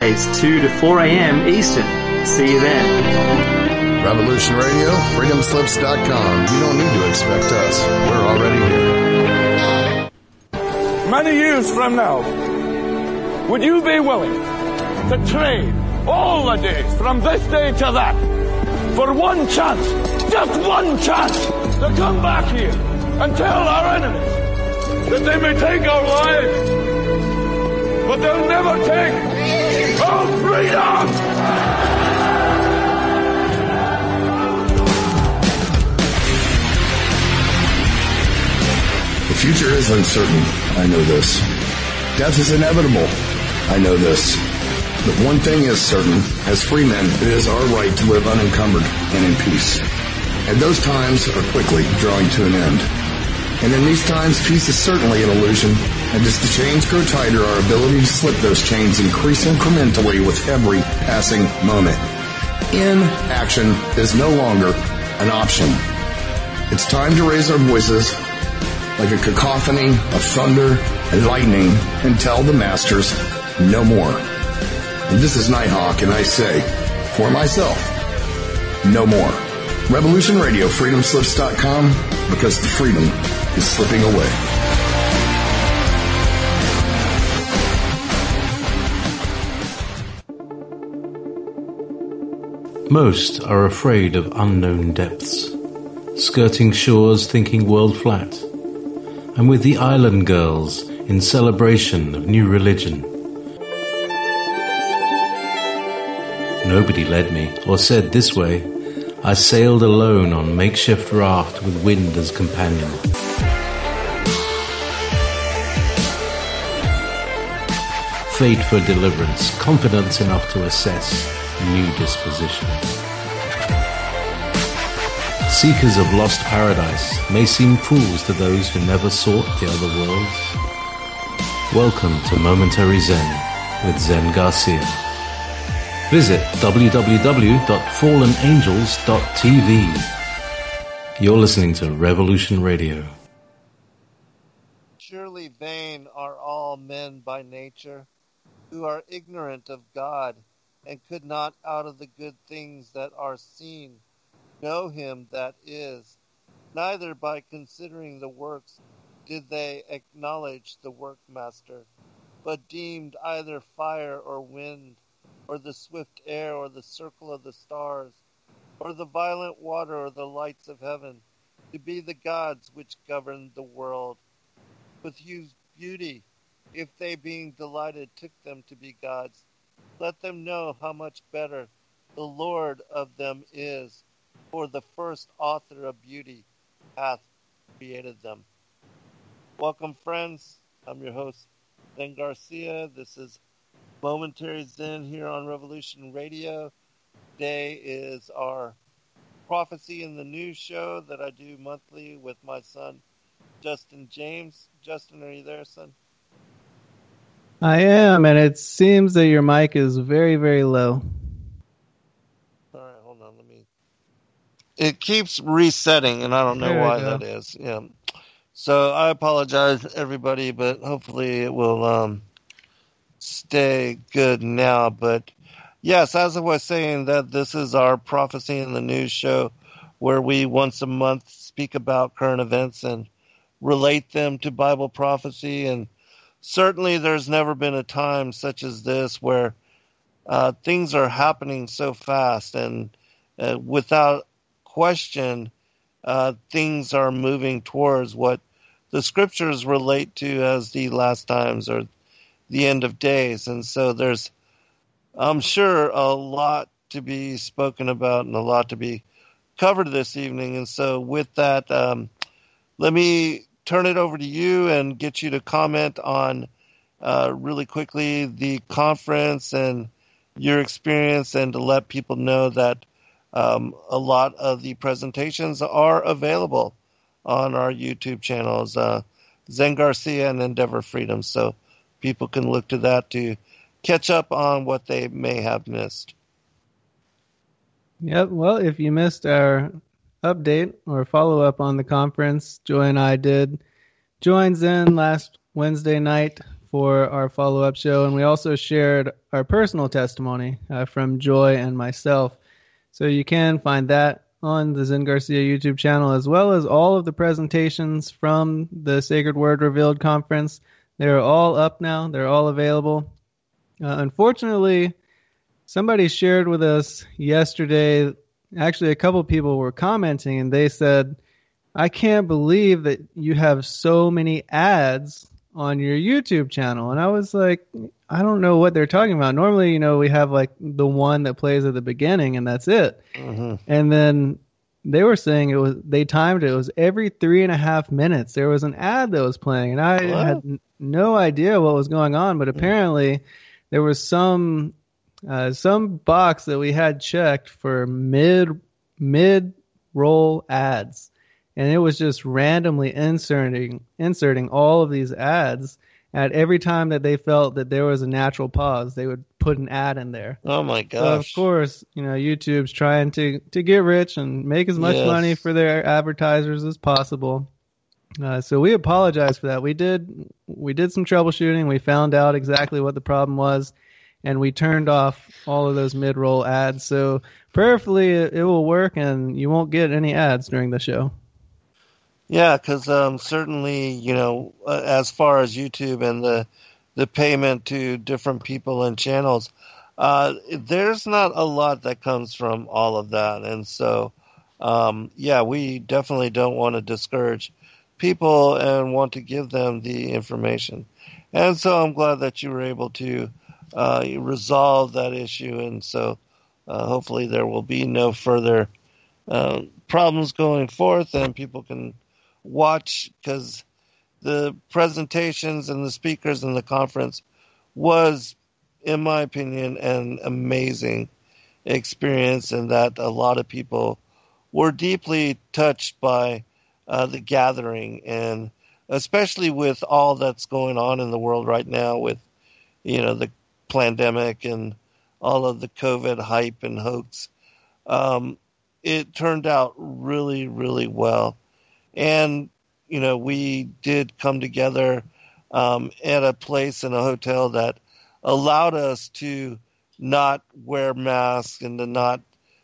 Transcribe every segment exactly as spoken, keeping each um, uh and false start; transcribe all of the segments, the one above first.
Tuesdays, two to four a.m. Eastern. See you then. Revolution Radio, freedom slips dot com. You don't need to expect us. We're already here. Many years from now, would you be willing to trade all the days from this day to that for one chance, just one chance, to come back here and tell our enemies that they may take our lives, but they'll never take our freedom? The future is uncertain. I know this. Death is inevitable. I know this. But one thing is certain. As free men, it is our right to live unencumbered and in peace. And those times are quickly drawing to an end. And in these times, peace is certainly an illusion. And as the chains grow tighter, our ability to slip those chains increase incrementally with every passing moment. Inaction is no longer an option. It's time to raise our voices like a cacophony of thunder and lightning and tell the masters no more. And this is Nighthawk, and I say, for myself, no more. Revolution Radio, freedom slips dot com, because the freedom is slipping away. Most are afraid of unknown depths, skirting shores thinking world flat, and with the island girls in celebration of new religion. Nobody led me or said this way. I sailed alone on makeshift raft with wind as companion. Fate for deliverance, confidence enough to assess new disposition. Seekers of lost paradise may seem fools to those who never sought the other worlds. Welcome to Momentary Zen with Zen Garcia. Visit w w w dot fallen angels dot t v. You're listening to Revolution Radio. Surely vain are all men by nature, who are ignorant of God, and could not out of the good things that are seen know him that is. Neither by considering the works did they acknowledge the workmaster, but deemed either fire or wind, or the swift air, or the circle of the stars, or the violent water, or the lights of heaven, to be the gods which govern the world. With whose beauty, if they being delighted took them to be gods, let them know how much better the Lord of them is, for the first author of beauty hath created them. Welcome, friends. I'm your host, Zen Garcia. This is Momentary Zen here on Revolution Radio. Today is our Prophecy in the News show that I do monthly with my son, Justin James. Justin, are you there, son? I am, and it seems that your mic is very, very low. All right, hold on. Let me. It keeps resetting, and I don't know There why we go. that is. Yeah. So I apologize, everybody, but hopefully it will um, stay good now. But yes, as I was saying, that this is our Prophecy in the News show, where we once a month speak about current events and relate them to Bible prophecy. And certainly there's never been a time such as this where uh, things are happening so fast, and uh, without question, uh, things are moving towards what the scriptures relate to as the last times or the end of days. And so there's, I'm sure, a lot to be spoken about and a lot to be covered this evening. And so with that, um, let me turn it over to you and get you to comment on uh, really quickly the conference and your experience, and to let people know that um, a lot of the presentations are available on our YouTube channels, uh, Zen Garcia and Endeavor Freedom, so people can look to that to catch up on what they may have missed. Yep, well, if you missed our update or follow up on the conference, Joy and I did join Zen last Wednesday night for our follow-up show, and we also shared our personal testimony uh, from Joy and myself. So you can find that on the Zen Garcia YouTube channel, as well as all of the presentations from the Sacred Word Revealed conference. They're all up now. They're all available. Uh, unfortunately, somebody shared with us yesterday, actually a couple people were commenting, and they said, I can't believe that you have so many ads on your YouTube channel. And I was like, I don't know what they're talking about. Normally, you know, we have like the one that plays at the beginning and that's it. Mm-hmm. And then they were saying it was, they timed it. It was every three and a half minutes. There was an ad that was playing and I what? had n- no idea what was going on, but apparently there was some, uh, some box that we had checked for mid, mid roll ads. And it was just randomly inserting inserting all of these ads at every time that they felt that there was a natural pause. They would put an ad in there. Oh, my gosh. So, of course, you know, YouTube's trying to, to get rich and make as much yes. money for their advertisers as possible. Uh, so we apologize for that. We did we did some troubleshooting. We found out exactly what the problem was, and we turned off all of those mid-roll ads. So prayerfully, it, it will work, and you won't get any ads during the show. Yeah, because um, certainly, you know, uh, as far as YouTube and the the payment to different people and channels, uh, there's not a lot that comes from all of that. And so, um, yeah, we definitely don't want to discourage people and want to give them the information. And so I'm glad that you were able to uh, resolve that issue. And so uh, hopefully there will be no further uh, problems going forth and people can watch, because the presentations and the speakers in the conference was, in my opinion, an amazing experience, and that a lot of people were deeply touched by uh, the gathering, and especially with all that's going on in the world right now with, you know, the pandemic and all of the COVID hype and hoax. Um, it turned out really, really well. And, you know, we did come together um, at a place in a hotel that allowed us to not wear masks and to not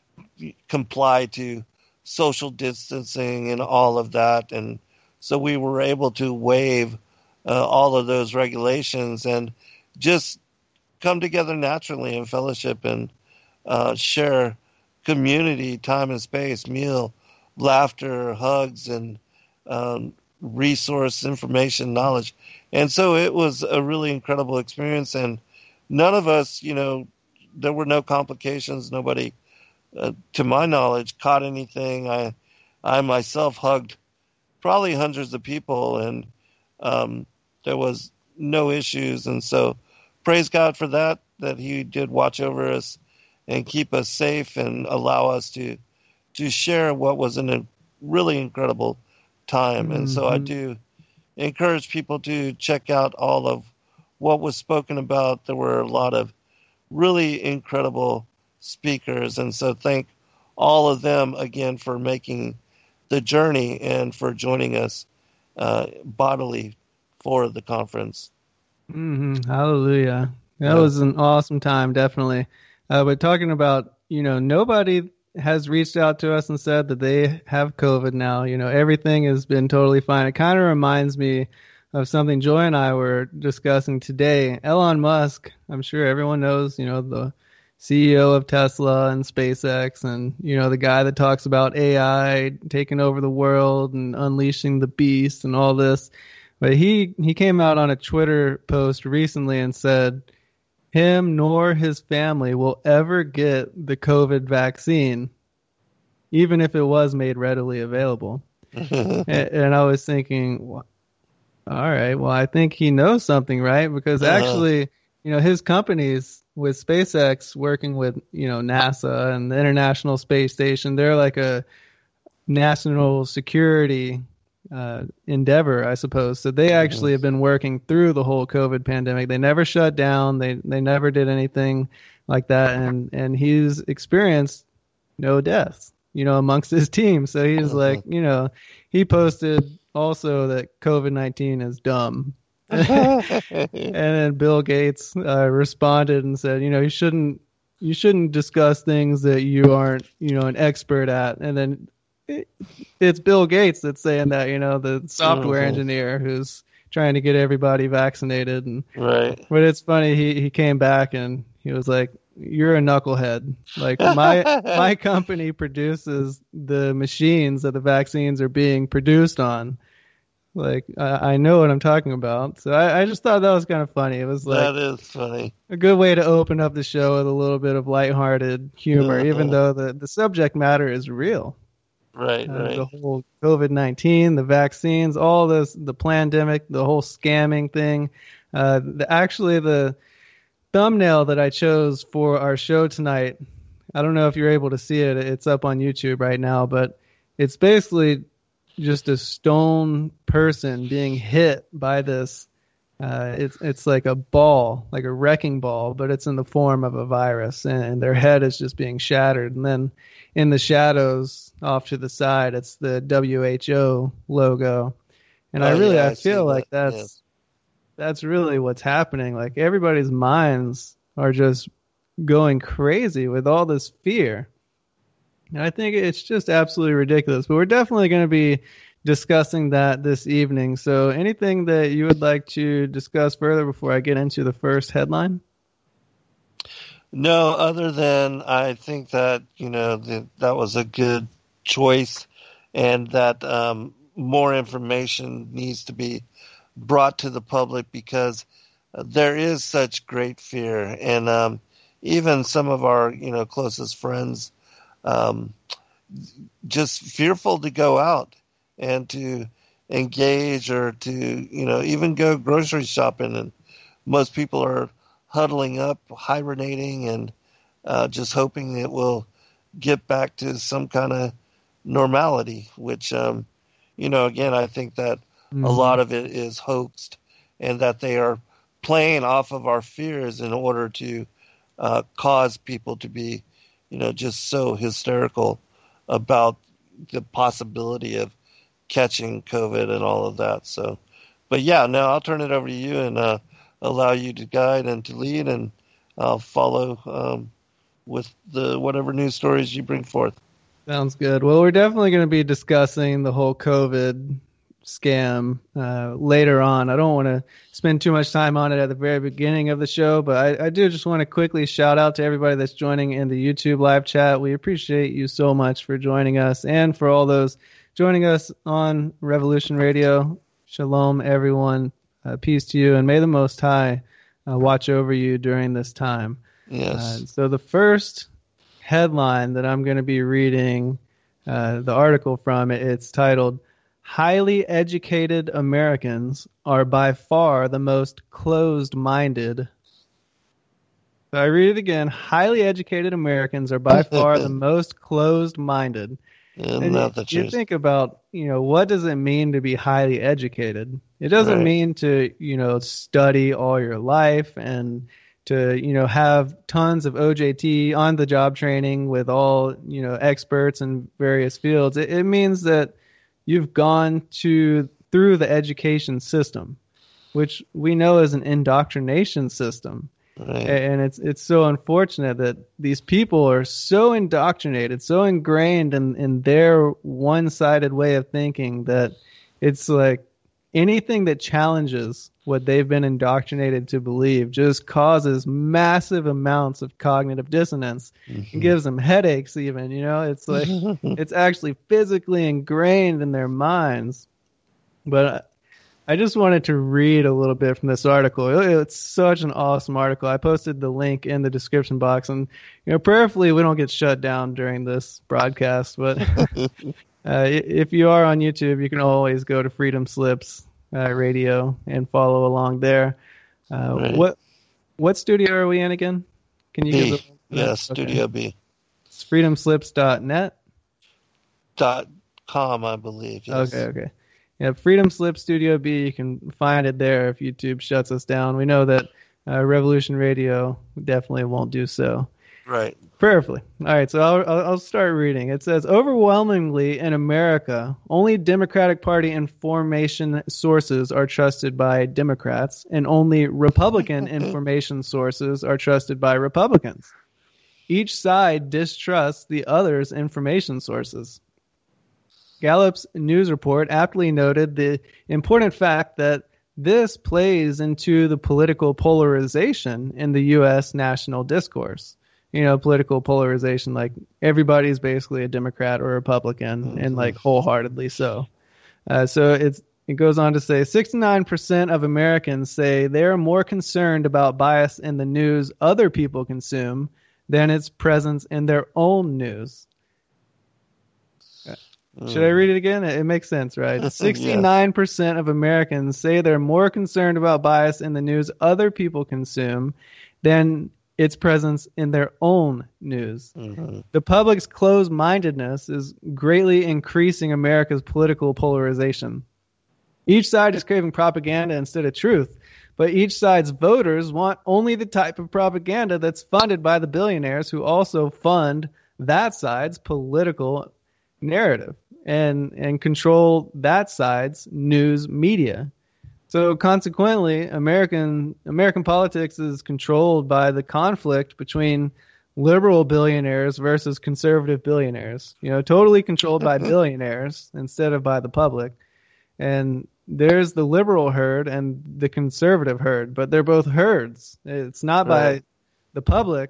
comply to social distancing and all of that. And so we were able to waive uh, all of those regulations and just come together naturally in fellowship and uh, share community, time and space, meal, laughter, hugs, and um, resource, information, knowledge. And so it was a really incredible experience. And none of us, you know, there were no complications. Nobody, uh, to my knowledge, caught anything. I, I myself hugged probably hundreds of people, and um, there was no issues. And so praise God for that, that he did watch over us and keep us safe and allow us to to share what was an, a really incredible time. And mm-hmm. so I do encourage people to check out all of what was spoken about. There were a lot of really incredible speakers. And so thank all of them again for making the journey and for joining us uh, bodily for the conference. Mm-hmm. Hallelujah. That yeah. was an awesome time, definitely. Uh, but talking about, you know, nobody has reached out to us and said that they have COVID now. You know, everything has been totally fine. It kind of reminds me of something Joy and I were discussing today. Elon Musk, I'm sure everyone knows, you know, the C E O of Tesla and SpaceX, and, you know, the guy that talks about A I taking over the world and unleashing the beast and all this. But he, he came out on a Twitter post recently and said him nor his family will ever get the COVID vaccine, even if it was made readily available. and, and I was thinking, well, all right, well, I think he knows something, right? Because actually, you know, his companies with SpaceX working with, you know, NASA and the International Space Station, they're like a national security uh, endeavor, I suppose. So they actually have been working through the whole COVID pandemic. They never shut down. They they never did anything like that. And, and he's experienced no deaths, you know, amongst his team. So he's like, you know, he posted also that COVID nineteen is dumb. And then Bill Gates uh, responded and said, you know, you shouldn't you shouldn't discuss things that you aren't, you know, an expert at. And then it, it's Bill Gates that's saying that, you know, the software mm-hmm. engineer who's trying to get everybody vaccinated. And right. But it's funny, he he came back and he was like, "You're a knucklehead. Like my my company produces the machines that the vaccines are being produced on. Like I, I know what I'm talking about." So I, I just thought that was kind of funny. It was like that is funny. A good way to open up the show with a little bit of lighthearted humor, uh-huh. even though the, the subject matter is real. Right, uh, right. The whole COVID nineteen, the vaccines, all this, the pandemic, the whole scamming thing. Uh, the, actually, the thumbnail that I chose for our show tonight, I don't know if you're able to see it. It's up on YouTube right now, but it's basically just a stone person being hit by this. Uh, it's it's like a ball, like a wrecking ball, but it's in the form of a virus, and, and their head is just being shattered. And then in the shadows off to the side, it's the W H O logo. And oh, I really, yeah, I feel like that. that's yeah. that's really what's happening. Like everybody's minds are just going crazy with all this fear. And I think it's just absolutely ridiculous. But we're definitely going to be discussing that this evening. So anything that you would like to discuss further before I get into the first headline? No, other than I think that, you know, the, that was a good choice, and that um, more information needs to be brought to the public, because there is such great fear. And um, even some of our, you know, closest friends um, just fearful to go out and to engage, or to, you know, even go grocery shopping. And most people are huddling up, hibernating, and uh, just hoping it will get back to some kind of normality, which, um, you know, again, I think that mm-hmm. a lot of it is hoaxed, and that they are playing off of our fears in order to uh, cause people to be, you know, just so hysterical about the possibility of catching COVID and all of that. So, but yeah, no, I'll turn it over to you and uh, allow you to guide and to lead, and I'll follow um, with the whatever news stories you bring forth. Sounds good. Well, we're definitely going to be discussing the whole COVID scam uh, later on. I don't want to spend too much time on it at the very beginning of the show, but I, I do just want to quickly shout out to everybody that's joining in the YouTube live chat. We appreciate you so much for joining us, and for all those joining us on Revolution Radio. Shalom, everyone. Uh, peace to you, and may the Most High uh, watch over you during this time. Yes. Uh, so the first headline that I'm going to be reading uh, the article from, it's titled, "Highly Educated Americans Are by Far the Most Closed-Minded." So I read it again. Highly educated Americans are by far the most closed-minded. Yeah, and not you, the you think about, you know, what does it mean to be highly educated? It doesn't right. mean to, you know, study all your life and to, you know, have tons of O J T, on the job training with all, you know, experts in various fields. It, it means that you've gone to through the education system, which we know is an indoctrination system. Right. And it's it's so unfortunate that these people are so indoctrinated, so ingrained in, in their one-sided way of thinking, that it's like anything that challenges what they've been indoctrinated to believe just causes massive amounts of cognitive dissonance. Mm-hmm. It gives them headaches even, you know. It's like it's actually physically ingrained in their minds. But I just wanted to read a little bit from this article. It's such an awesome article. I posted the link in the description box, and you know, prayerfully we don't get shut down during this broadcast. But uh, if you are on YouTube, you can always go to Freedom Slips uh, Radio and follow along there. Uh, right. What what studio are we in again? Can you B. give the Yeah, okay. Studio B. It's freedom slips dot net. Dot com, I believe. Yes. Okay, okay. Yeah, Freedom Slip Studio B, you can find it there if YouTube shuts us down. We know that uh, Revolution Radio definitely won't do so. Right. Prayerfully. All right, so I'll, I'll I'll start reading. It says, overwhelmingly in America, only Democratic Party information sources are trusted by Democrats, and only Republican information sources are trusted by Republicans. Each side distrusts the other's information sources. Gallup's news report aptly noted the important fact that this plays into the political polarization in the U S national discourse. You know, political polarization, like everybody's basically a Democrat or Republican, mm-hmm. and like wholeheartedly so. Uh, so it's it goes on to say sixty-nine percent of Americans say they're more concerned about bias in the news other people consume than its presence in their own news. Should I read it again? It makes sense, right? sixty-nine percent of Americans say they're more concerned about bias in the news other people consume than its presence in their own news. Mm-hmm. The public's closed-mindedness is greatly increasing America's political polarization. Each side is craving propaganda instead of truth, but each side's voters want only the type of propaganda that's funded by the billionaires who also fund that side's political narrative and, and control that side's news media. So consequently, American American politics is controlled by the conflict between liberal billionaires versus conservative billionaires. You know, totally controlled by billionaires instead of by the public. And there's the liberal herd and the conservative herd, but they're both herds. It's not right. by the public,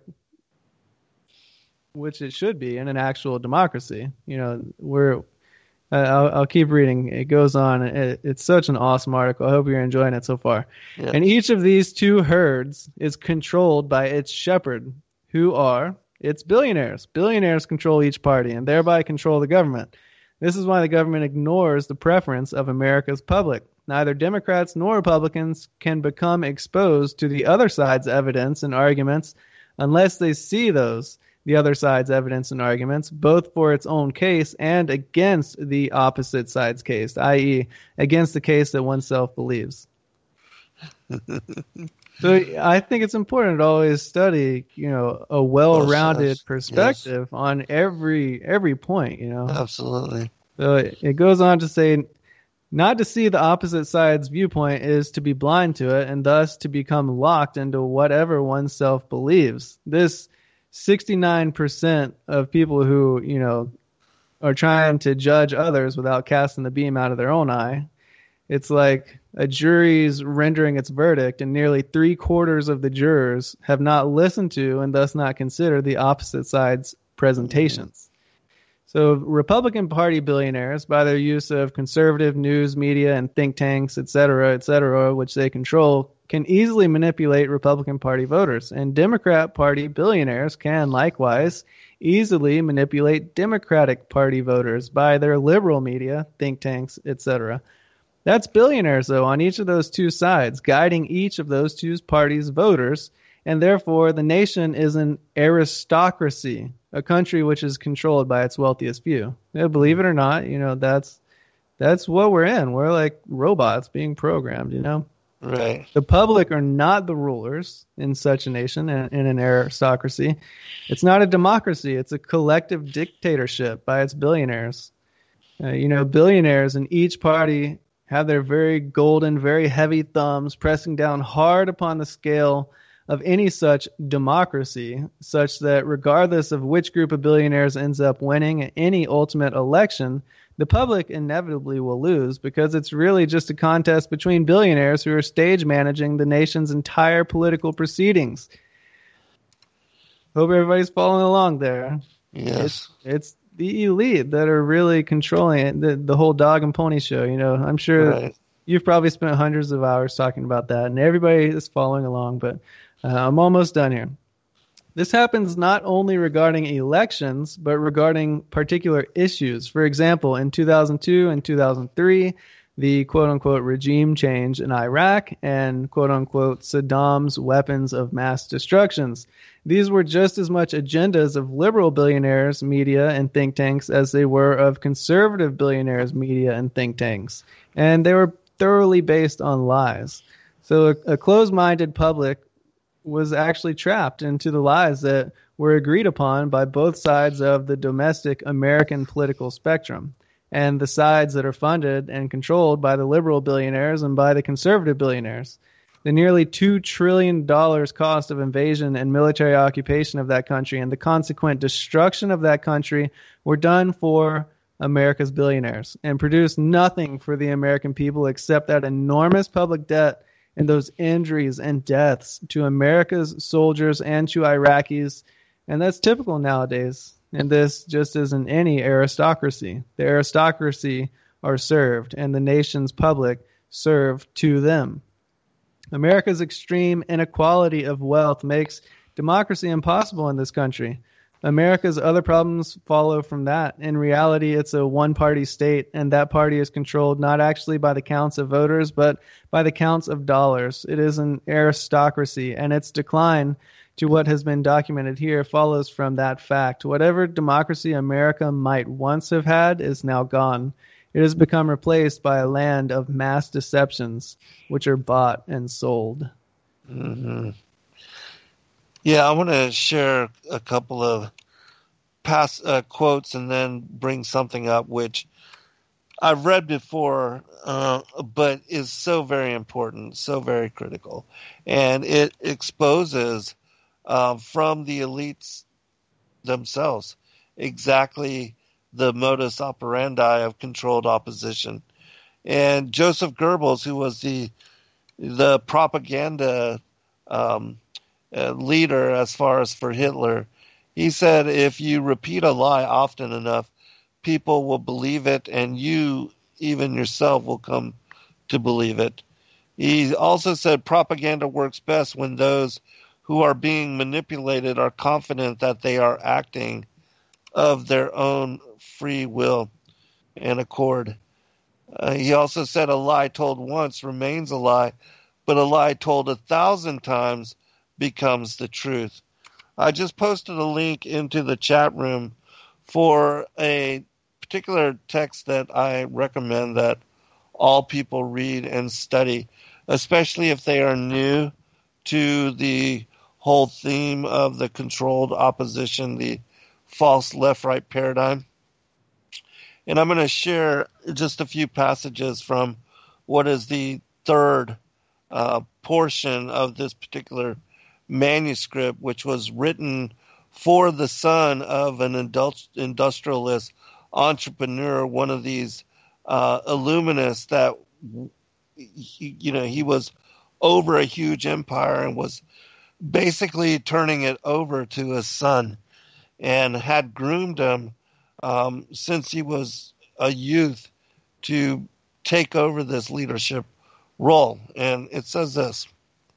which it should be in an actual democracy. You know, we're Uh, I'll, I'll keep reading. It goes on. It, it's such an awesome article. I hope you're enjoying it so far. Yeah. And each of these two herds is controlled by its shepherd, who are its billionaires. Billionaires control each party and thereby control the government. This is why the government ignores the preference of America's public. Neither Democrats nor Republicans can become exposed to the other side's evidence and arguments unless they see those. The other side's evidence and arguments, both for its own case and against the opposite side's case, that is, against the case that oneself believes. So I think it's important to always study, you know, a well-rounded yes. perspective yes. on every every point, you know. Absolutely. So it, it goes on to say, not to see the opposite side's viewpoint is to be blind to it and thus to become locked into whatever oneself believes. This sixty-nine percent of people who, you know, are trying to judge others without casting the beam out of their own eye. It's like a jury's rendering its verdict, and nearly three quarters of the jurors have not listened to and thus not considered the opposite side's presentations. So Republican Party billionaires, by their use of conservative news media and think tanks, et cetera, et cetera, which they control, can easily manipulate Republican Party voters, and Democrat Party billionaires can likewise easily manipulate Democratic Party voters by their liberal media, think tanks, et cetera. That's billionaires, though, on each of those two sides, guiding each of those two parties' voters, and therefore the nation is an aristocracy, a country which is controlled by its wealthiest few. Yeah, believe it or not, you know, that's that's what we're in. We're like robots being programmed, you know? Right. The public are not the rulers in such a nation, in, in an aristocracy. It's not a democracy. It's a collective dictatorship by its billionaires. Uh, you know, billionaires in each party have their very golden, very heavy thumbs pressing down hard upon the scale of any such democracy, such that regardless of which group of billionaires ends up winning any ultimate election, the public inevitably will lose, because it's really just a contest between billionaires who are stage managing the nation's entire political proceedings. Hope everybody's following along there. Yes. It's, it's the elite that are really controlling it, the, the whole dog and pony show. You know, I'm sure right. you've probably spent hundreds of hours talking about that, and everybody is following along, but uh, I'm almost done here. This happens not only regarding elections, but regarding particular issues. For example, in two thousand two and two thousand three, the quote-unquote regime change in Iraq and quote-unquote Saddam's weapons of mass destructions. These were just as much agendas of liberal billionaires, media, and think tanks as they were of conservative billionaires, media, and think tanks. And they were thoroughly based on lies. So a, a closed-minded public was actually trapped into the lies that were agreed upon by both sides of the domestic American political spectrum, and the sides that are funded and controlled by the liberal billionaires and by the conservative billionaires. The nearly two trillion dollars cost of invasion and military occupation of that country and the consequent destruction of that country were done for America's billionaires and produced nothing for the American people except that enormous public debt and those injuries and deaths to America's soldiers and to Iraqis. And that's typical nowadays. And this just isn't any aristocracy. The aristocracy are served, and the nation's public served to them. America's extreme inequality of wealth makes democracy impossible in this country. America's other problems follow from that. In reality, it's a one-party state, and that party is controlled not actually by the counts of voters, but by the counts of dollars. It is an aristocracy, and its decline to what has been documented here follows from that fact. Whatever democracy America might once have had is now gone. It has become replaced by a land of mass deceptions, which are bought and sold. Mm-hmm. Yeah, I want to share a couple of past uh, quotes and then bring something up which I've read before, uh, but is so very important, so very critical. And it exposes uh, from the elites themselves exactly the modus operandi of controlled opposition. And Joseph Goebbels, who was the the propaganda um, uh, leader as far as for Hitler, he said, if you repeat a lie often enough, people will believe it, and you, even yourself, will come to believe it. He also said propaganda works best when those who are being manipulated are confident that they are acting of their own free will and accord. Uh, he also said a lie told once remains a lie, but a lie told a thousand times becomes the truth. I just posted a link into the chat room for a particular text that I recommend that all people read and study, especially if they are new to the whole theme of the controlled opposition, the false left-right paradigm. And I'm going to share just a few passages from what is the third uh, portion of this particular manuscript, which was written for the son of an industri- industrialist entrepreneur, one of these uh, illuminists that, he, you know, he was over a huge empire and was basically turning it over to his son, and had groomed him um, since he was a youth to take over this leadership role. And it says this: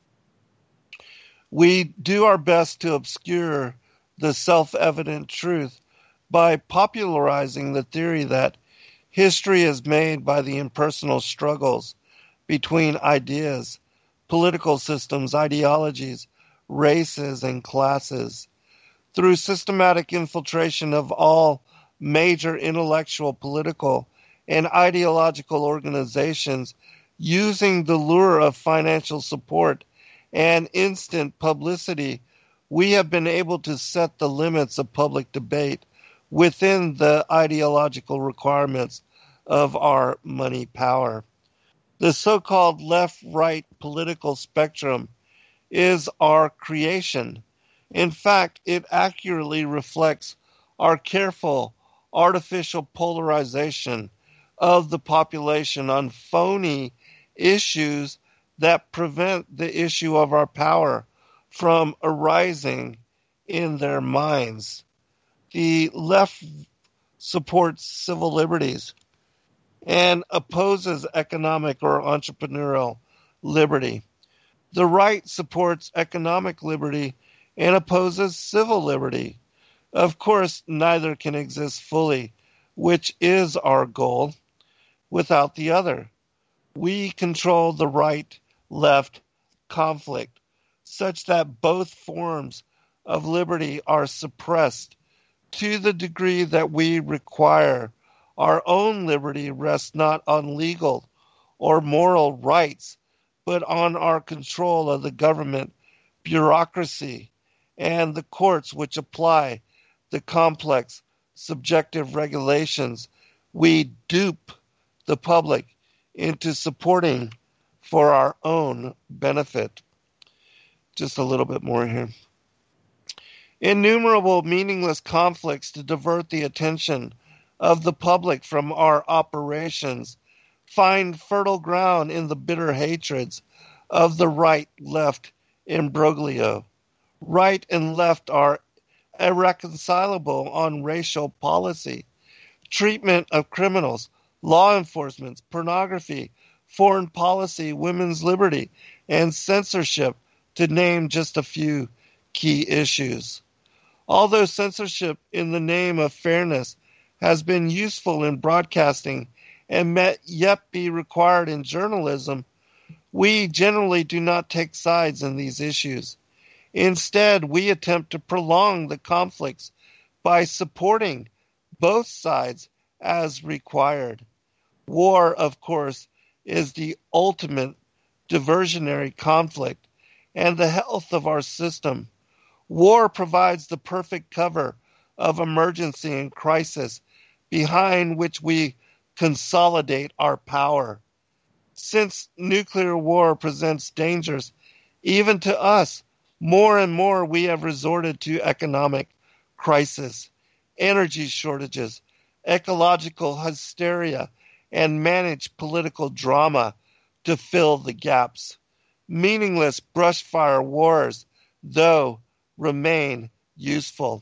we do our best to obscure the self-evident truth by popularizing the theory that history is made by the impersonal struggles between ideas, political systems, ideologies, races, and classes. Through systematic infiltration of all major intellectual, political, and ideological organizations, using the lure of financial support and instant publicity, we have been able to set the limits of public debate within the ideological requirements of our money power. The so-called left-right political spectrum is our creation. In fact, it accurately reflects our careful artificial polarization of the population on phony issues that prevent the issue of our power from arising in their minds. The left supports civil liberties and opposes economic or entrepreneurial liberty. The right supports economic liberty and opposes civil liberty. Of course, neither can exist fully, which is our goal, without the other. We control the right-left conflict such that both forms of liberty are suppressed to the degree that we require our own liberty rests not on legal or moral rights, but on our control of the government bureaucracy, and the courts which apply the complex subjective regulations, we dupe the public into supporting for our own benefit. Just a little bit more here. Innumerable meaningless conflicts to divert the attention of the public from our operations find fertile ground in the bitter hatreds of the right-left imbroglio. Right and left are irreconcilable on racial policy, treatment of criminals, law enforcement, pornography, foreign policy, women's liberty, and censorship, to name just a few key issues. Although censorship in the name of fairness has been useful in broadcasting and may yet be required in journalism, we generally do not take sides in these issues. Instead, we attempt to prolong the conflicts by supporting both sides as required. War, of course, is the ultimate diversionary conflict and the health of our system. War provides the perfect cover of emergency and crisis behind which we consolidate our power. Since nuclear war presents dangers even to us, more and more we have resorted to economic crisis, energy shortages, ecological hysteria, and managed political drama to fill the gaps. Meaningless brushfire wars, though, remain useful.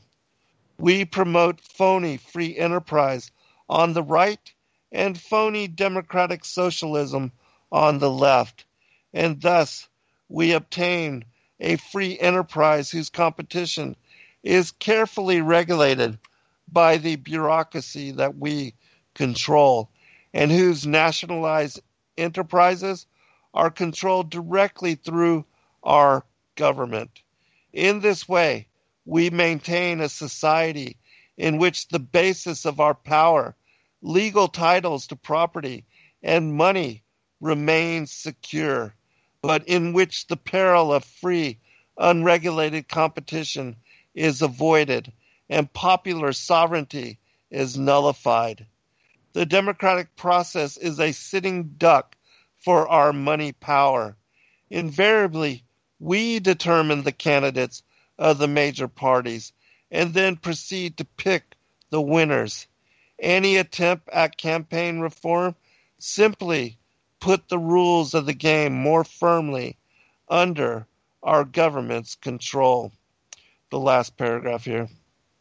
We promote phony free enterprise on the right and phony democratic socialism on the left, and thus we obtain a free enterprise whose competition is carefully regulated by the bureaucracy that we control, and whose nationalized enterprises are controlled directly through our government. In this way, we maintain a society in which the basis of our power, legal titles to property, and money remains secure, but in which the peril of free, unregulated competition is avoided and popular sovereignty is nullified. The democratic process is a sitting duck for our money power. Invariably, we determine the candidates of the major parties and then proceed to pick the winners. Any attempt at campaign reform simply put the rules of the game more firmly under our government's control. The last paragraph here.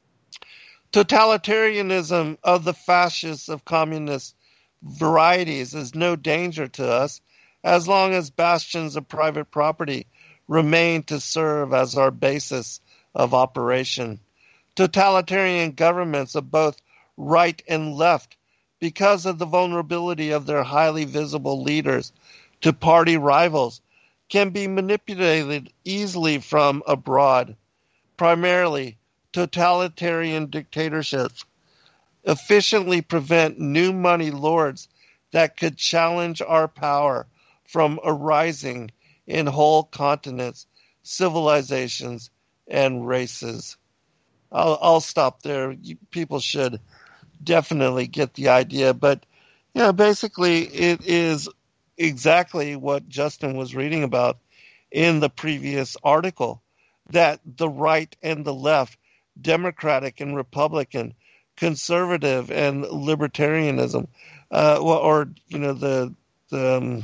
Totalitarianism of the fascists of communist varieties is no danger to us as long as bastions of private property remain to serve as our basis of operation. Totalitarian governments of both right and left, because of the vulnerability of their highly visible leaders to party rivals, can be manipulated easily from abroad. Primarily, totalitarian dictatorships efficiently prevent new money lords that could challenge our power from arising in whole continents, civilizations, and races. I'll, I'll stop there. You, people should definitely get the idea, but you know, basically it is exactly what Justin was reading about in the previous article, that the right and the left, Democratic and Republican, conservative and libertarianism, uh, or you know the, the um,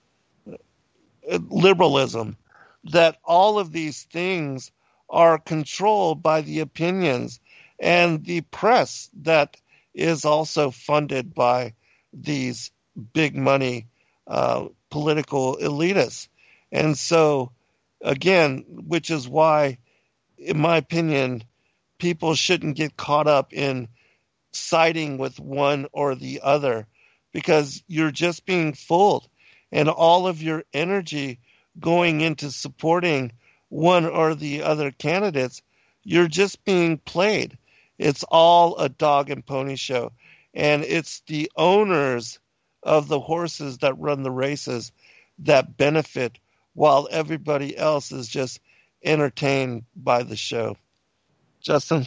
liberalism, that all of these things are controlled by the opinions and the press that is also funded by these big money uh, political elitists. And so, again, which is why, in my opinion, people shouldn't get caught up in siding with one or the other, because you're just being fooled, and all of your energy going into supporting one or the other candidates, you're just being played. It's all a dog and pony show, and it's the owners of the horses that run the races that benefit, while everybody else is just entertained by the show. Justin?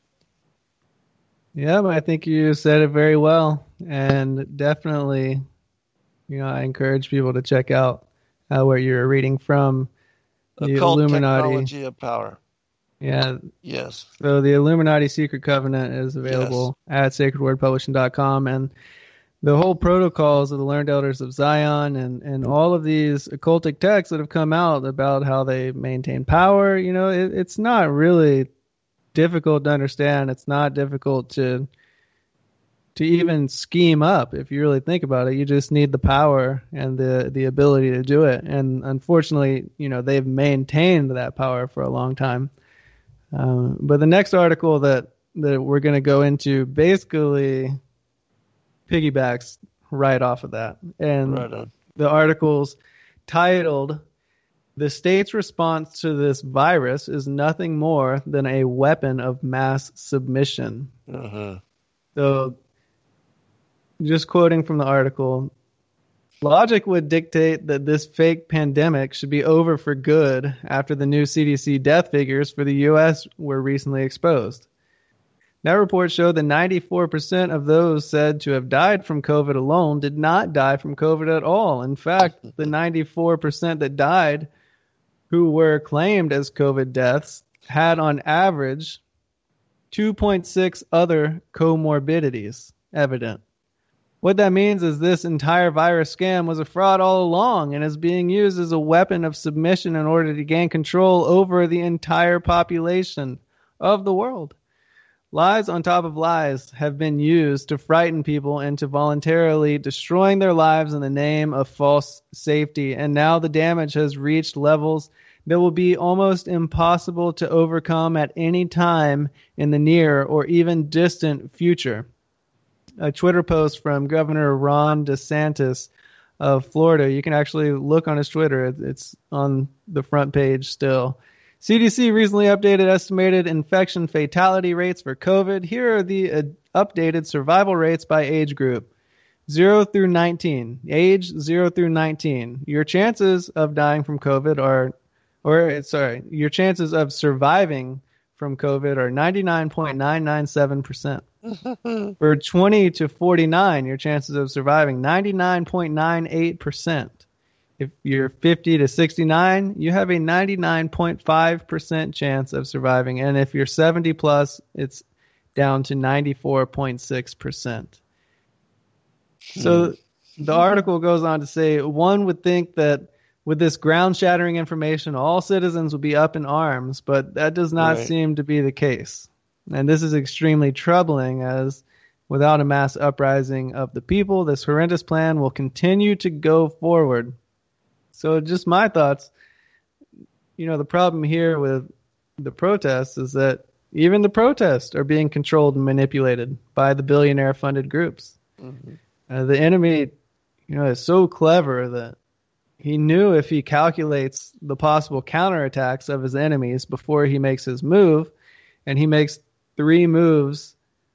Yeah, but I think you said it very well. And definitely, you know, I encourage people to check out uh, where you're reading from. The Occult Illuminati. Technology of Power. Yeah. Yes. So the Illuminati Secret Covenant is available yes. at sacred word publishing dot com. And the whole protocols of the Learned Elders of Zion and, and all of these occultic texts that have come out about how they maintain power, you know, it, it's not really difficult to understand. It's not difficult to to even scheme up. If you really think about it, you just need the power and the, the ability to do it. And unfortunately, you know, they've maintained that power for a long time. Um, but the next article that, that we're going to go into basically piggybacks right off of that. And right the article's titled, "The state's response to this virus is nothing more than a weapon of mass submission." Uh-huh. So, just quoting from the article, logic would dictate that this fake pandemic should be over for good after the new C D C death figures for the U S were recently exposed. That report showed that ninety-four percent of those said to have died from COVID alone did not die from COVID at all. In fact, the ninety-four percent that died who were claimed as COVID deaths had on average two point six other comorbidities evident. What that means is this entire virus scam was a fraud all along and is being used as a weapon of submission in order to gain control over the entire population of the world. Lies on top of lies have been used to frighten people into voluntarily destroying their lives in the name of false safety, and now the damage has reached levels that will be almost impossible to overcome at any time in the near or even distant future. A Twitter post from Governor Ron DeSantis of Florida. You can actually look on his Twitter. It's on the front page still. C D C recently updated estimated infection fatality rates for COVID. Here are the uh, updated survival rates by age group. zero through nineteen. Age zero through nineteen. Your chances of dying from COVID are, or sorry, your chances of surviving from COVID are ninety-nine point nine nine seven percent. For twenty to forty-nine, your chances of surviving ninety-nine point nine eight percent. If you're fifty to sixty-nine, you have a ninety-nine point five percent chance of surviving. And if you're seventy plus, it's down to ninety-four point six percent. So the article goes on to say, one would think that with this ground-shattering information, all citizens would be up in arms, but that does not Right. seem to be the case. And this is extremely troubling, as without a mass uprising of the people, this horrendous plan will continue to go forward. So just my thoughts, you know, the problem here with the protests is that even the protests are being controlled and manipulated by the billionaire-funded groups. Mm-hmm. Uh, the enemy, you know, is so clever that he knew if he calculates the possible counterattacks of his enemies before he makes his move, and he makes three moves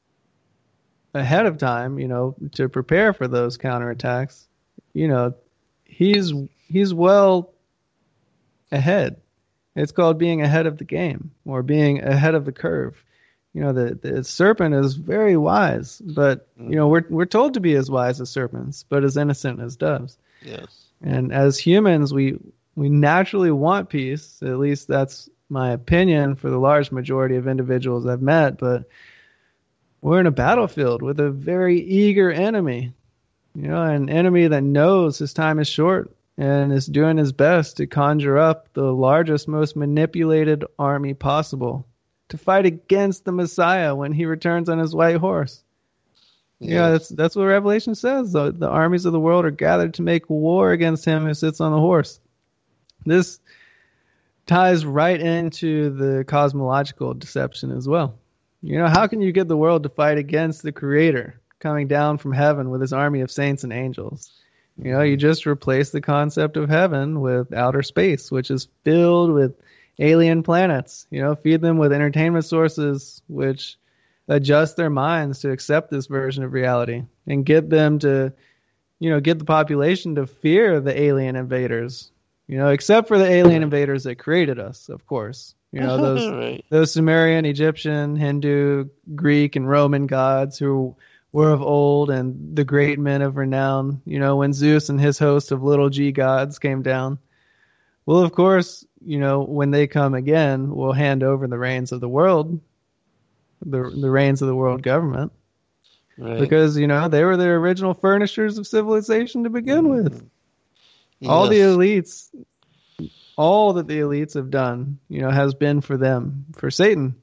ahead of time, you know, to prepare for those counterattacks, you know, he's he's well ahead. It's called being ahead of the game, or being ahead of the curve. You know, the, the serpent is very wise, but, you know, we're we're told to be as wise as serpents, but as innocent as doves. Yes. And as humans, we we naturally want peace. At least that's my opinion for the large majority of individuals I've met. But we're in a battlefield with a very eager enemy, you know, an enemy that knows his time is short and is doing his best to conjure up the largest, most manipulated army possible to fight against the Messiah when he returns on his white horse. Yes. Yeah, that's that's what Revelation says. The, the armies of the world are gathered to make war against him who sits on the horse. This ties right into the cosmological deception as well. You know, how can you get the world to fight against the Creator coming down from heaven with his army of saints and angels? You know, you just replace the concept of heaven with outer space, which is filled with alien planets. You know, feed them with entertainment sources which adjust their minds to accept this version of reality, and get them to, you know, get the population to fear the alien invaders. You know, except for the alien invaders that created us, of course. You know, those right. those Sumerian, Egyptian, Hindu, Greek, and Roman gods who were of old and the great men of renown. You know, when Zeus and his host of little g gods came down. Well, of course, you know, when they come again, we'll hand over the reins of the world, the the reins of the world government. Right. Because, you know, they were the original furnishers of civilization to begin with. Yes. All the elites, all that the elites have done, you know, has been for them, for Satan.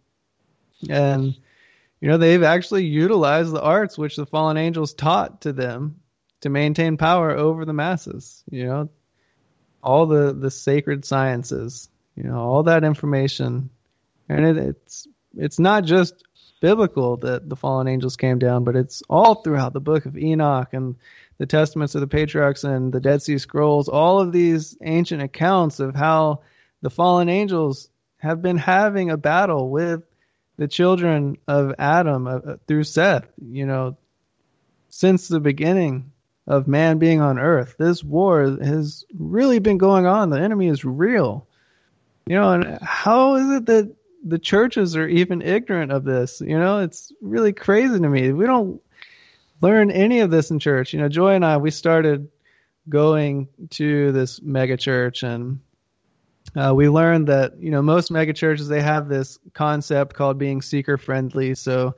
And, you know, they've actually utilized the arts which the fallen angels taught to them to maintain power over the masses. You know, all the, the sacred sciences, you know, all that information. And it, it's it's not just biblical that the fallen angels came down, but it's all throughout the book of Enoch and the testaments of the patriarchs and the Dead Sea Scrolls, all of these ancient accounts of how the fallen angels have been having a battle with the children of Adam uh, through Seth, you know, since the beginning of man being on earth. This war has really been going on. The enemy is real. You know, and how is it that the churches are even ignorant of this? You know, it's really crazy to me. We don't learn any of this in church. You know, Joy and I, we started going to this mega church, and uh, we learned that, you know, most mega churches, they have this concept called being seeker friendly. So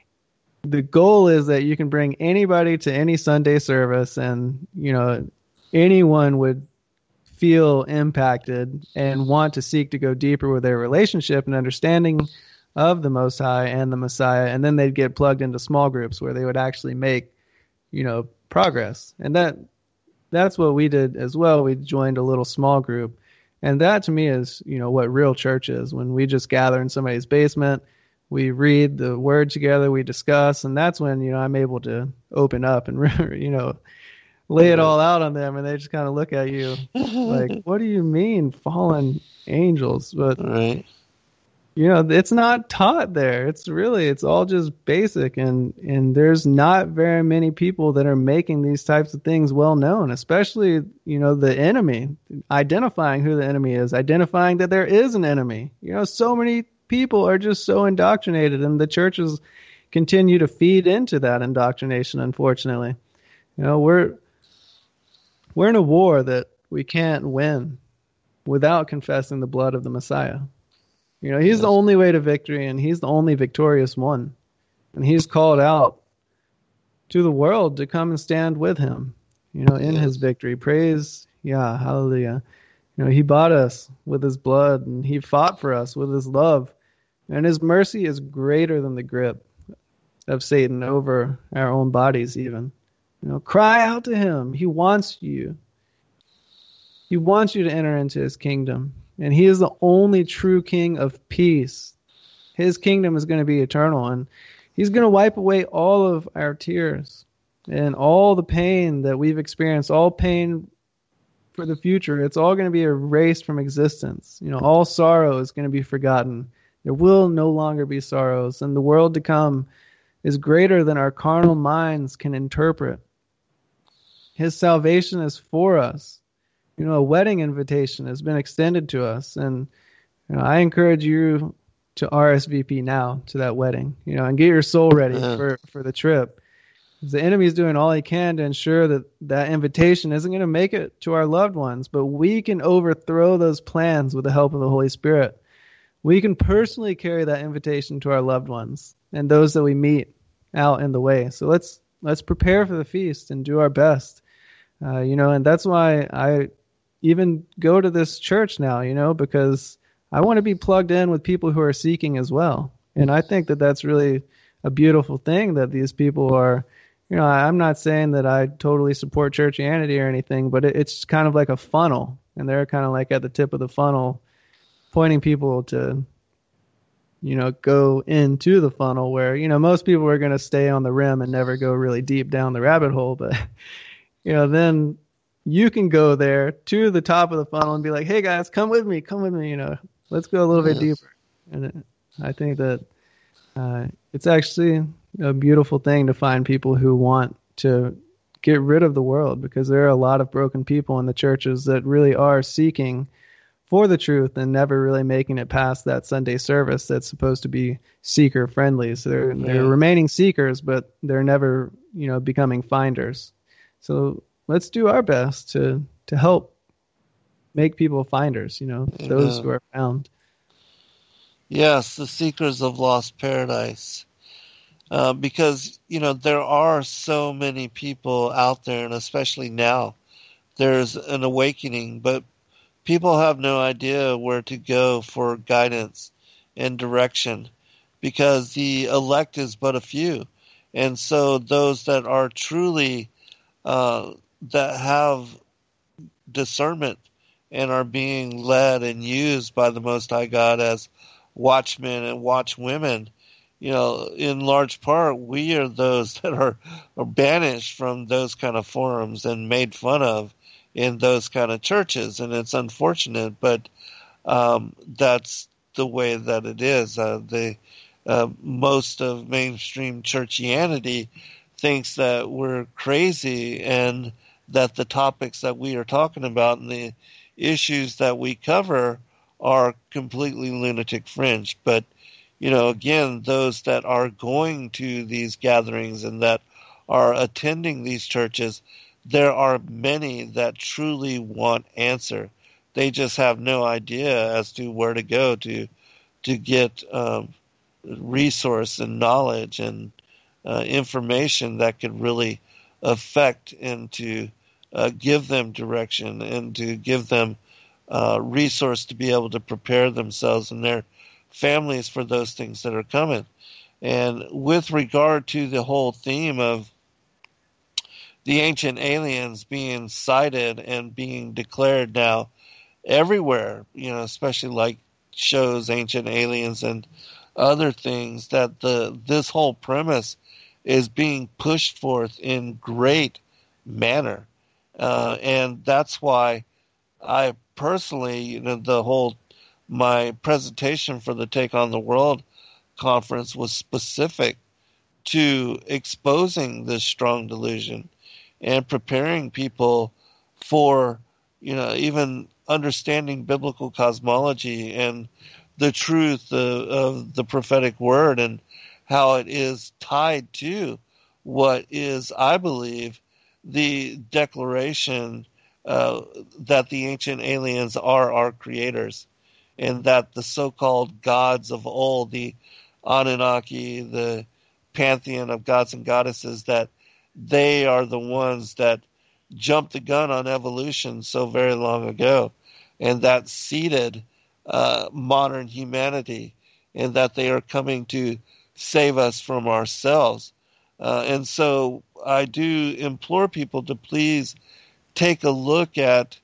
the goal is that you can bring anybody to any Sunday service, and, you know, anyone would feel impacted and want to seek to go deeper with their relationship and understanding of the Most High and the Messiah, and then they'd get plugged into small groups where they would actually make, you know, progress. And that that's what we did as well. We joined a little small group, and that to me is, you know, what real church is. When we just gather in somebody's basement, we read the Word together, we discuss, and that's when, you know, I'm able to open up and, you know, lay it all out on them, and they just kind of look at you like, what do you mean fallen angels? But right. You know, it's not taught there. It's really, it's all just basic. And, and there's not very many people that are making these types of things well known, especially, you know, the enemy, identifying who the enemy is, identifying that there is an enemy. You know, so many people are just so indoctrinated, and the churches continue to feed into that indoctrination, unfortunately. You know, we're, we're in a war that we can't win without confessing the blood of the Messiah. You know, he's yes. the only way to victory, and he's the only victorious one. And he's called out to the world to come and stand with him, you know, in yes. his victory. Praise, yeah, hallelujah. You know, he bought us with his blood, and he fought for us with his love. And his mercy is greater than the grip of Satan over our own bodies even. You know, cry out to him. He wants you. He wants you to enter into his kingdom. And he is the only true king of peace. His kingdom is going to be eternal, and he's going to wipe away all of our tears and all the pain that we've experienced, all pain for the future. It's all going to be erased from existence. You know, all sorrow is going to be forgotten. There will no longer be sorrows, and the world to come is greater than our carnal minds can interpret. His salvation is for us. You know, a wedding invitation has been extended to us, and you know, I encourage you to R S V P now to that wedding, you know, and get your soul ready yeah. for, for the trip. The enemy is doing all he can to ensure that that invitation isn't going to make it to our loved ones, but we can overthrow those plans with the help of the Holy Spirit. We can personally carry that invitation to our loved ones and those that we meet out in the way. So let's let's prepare for the feast and do our best, uh, you know, and that's why I even go to this church now, you know, because I want to be plugged in with people who are seeking as well. And I think that that's really a beautiful thing that these people are, you know, I'm not saying that I totally support churchianity or anything, but it's kind of like a funnel, and they're kind of like at the tip of the funnel, pointing people to, you know, go into the funnel where, you know, most people are going to stay on the rim and never go really deep down the rabbit hole. But, you know, then you can go there to the top of the funnel and be like, hey guys, come with me, come with me, you know, let's go a little yes. bit deeper. And it, I think that uh, it's actually a beautiful thing to find people who want to get rid of the world, because there are a lot of broken people in the churches that really are seeking for the truth and never really making it past that Sunday service that's supposed to be seeker friendly. So they're, Yeah. they're remaining seekers, but they're never, you know, becoming finders. So let's do our best to, to help make people finders, you know, Amen. Those who are found. Yes, the seekers of lost paradise. Uh, because, you know, there are so many people out there, and especially now, there's an awakening, but people have no idea where to go for guidance and direction, because the elect is but a few. And so those that are truly, uh, that have discernment and are being led and used by the Most High God as watchmen and watchwomen, you know, in large part, we are those that are, are banished from those kind of forums and made fun of in those kind of churches. And it's unfortunate, but um, that's the way that it is. Uh, the uh, most of mainstream churchianity thinks that we're crazy and that the topics that we are talking about and the issues that we cover are completely lunatic fringe. But, you know, again, those that are going to these gatherings and that are attending these churches, there are many that truly want answer. They just have no idea as to where to go to to get um, resource and knowledge and uh, information that could really affect and to uh, give them direction and to give them uh, resource to be able to prepare themselves and their families for those things that are coming. And with regard to the whole theme of the ancient aliens being sighted and being declared now everywhere, you know, especially like shows Ancient Aliens and other things, that the this whole premise is being pushed forth in great manner. Uh, and that's why I personally, you know, the whole, my presentation for the Take on the World conference was specific to exposing this strong delusion and preparing people for, you know, even understanding biblical cosmology and the truth of, of the prophetic word and how it is tied to what is, I believe, the declaration uh, that the ancient aliens are our creators, and that the so-called gods of old, the Anunnaki, the pantheon of gods and goddesses, that they are the ones that jumped the gun on evolution so very long ago, and that seeded uh, modern humanity, and that they are coming to save us from ourselves. Uh, and so I do implore people to please take a look at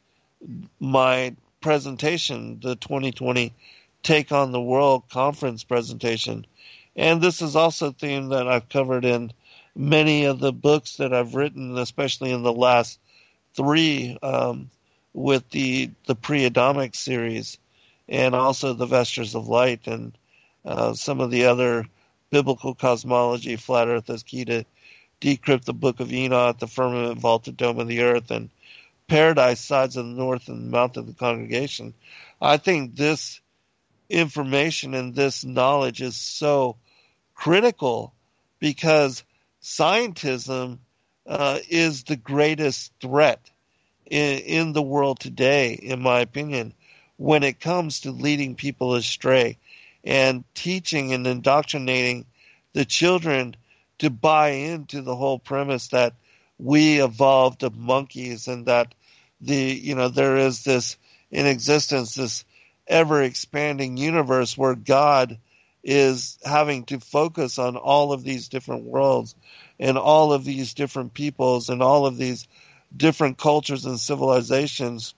my presentation, the twenty twenty Take on the World conference presentation. And this is also a theme that I've covered in many of the books that I've written, especially in the last three, um, with the, the pre-Adamic series and also the Vestures of Light and uh, some of the other biblical cosmology, Flat Earth is Key to Decrypt the Book of Enoch, the Firmament Vaulted Dome of the Earth, and Paradise, Sides of the North, and Mount of the Congregation. I think this information and this knowledge is so critical because scientism uh, is the greatest threat in, in the world today, in my opinion, when it comes to leading people astray and teaching and indoctrinating the children to buy into the whole premise that we evolved of monkeys and that the, you know, there is this in existence, this ever expanding universe where God is having to focus on all of these different worlds and all of these different peoples and all of these different cultures and civilizations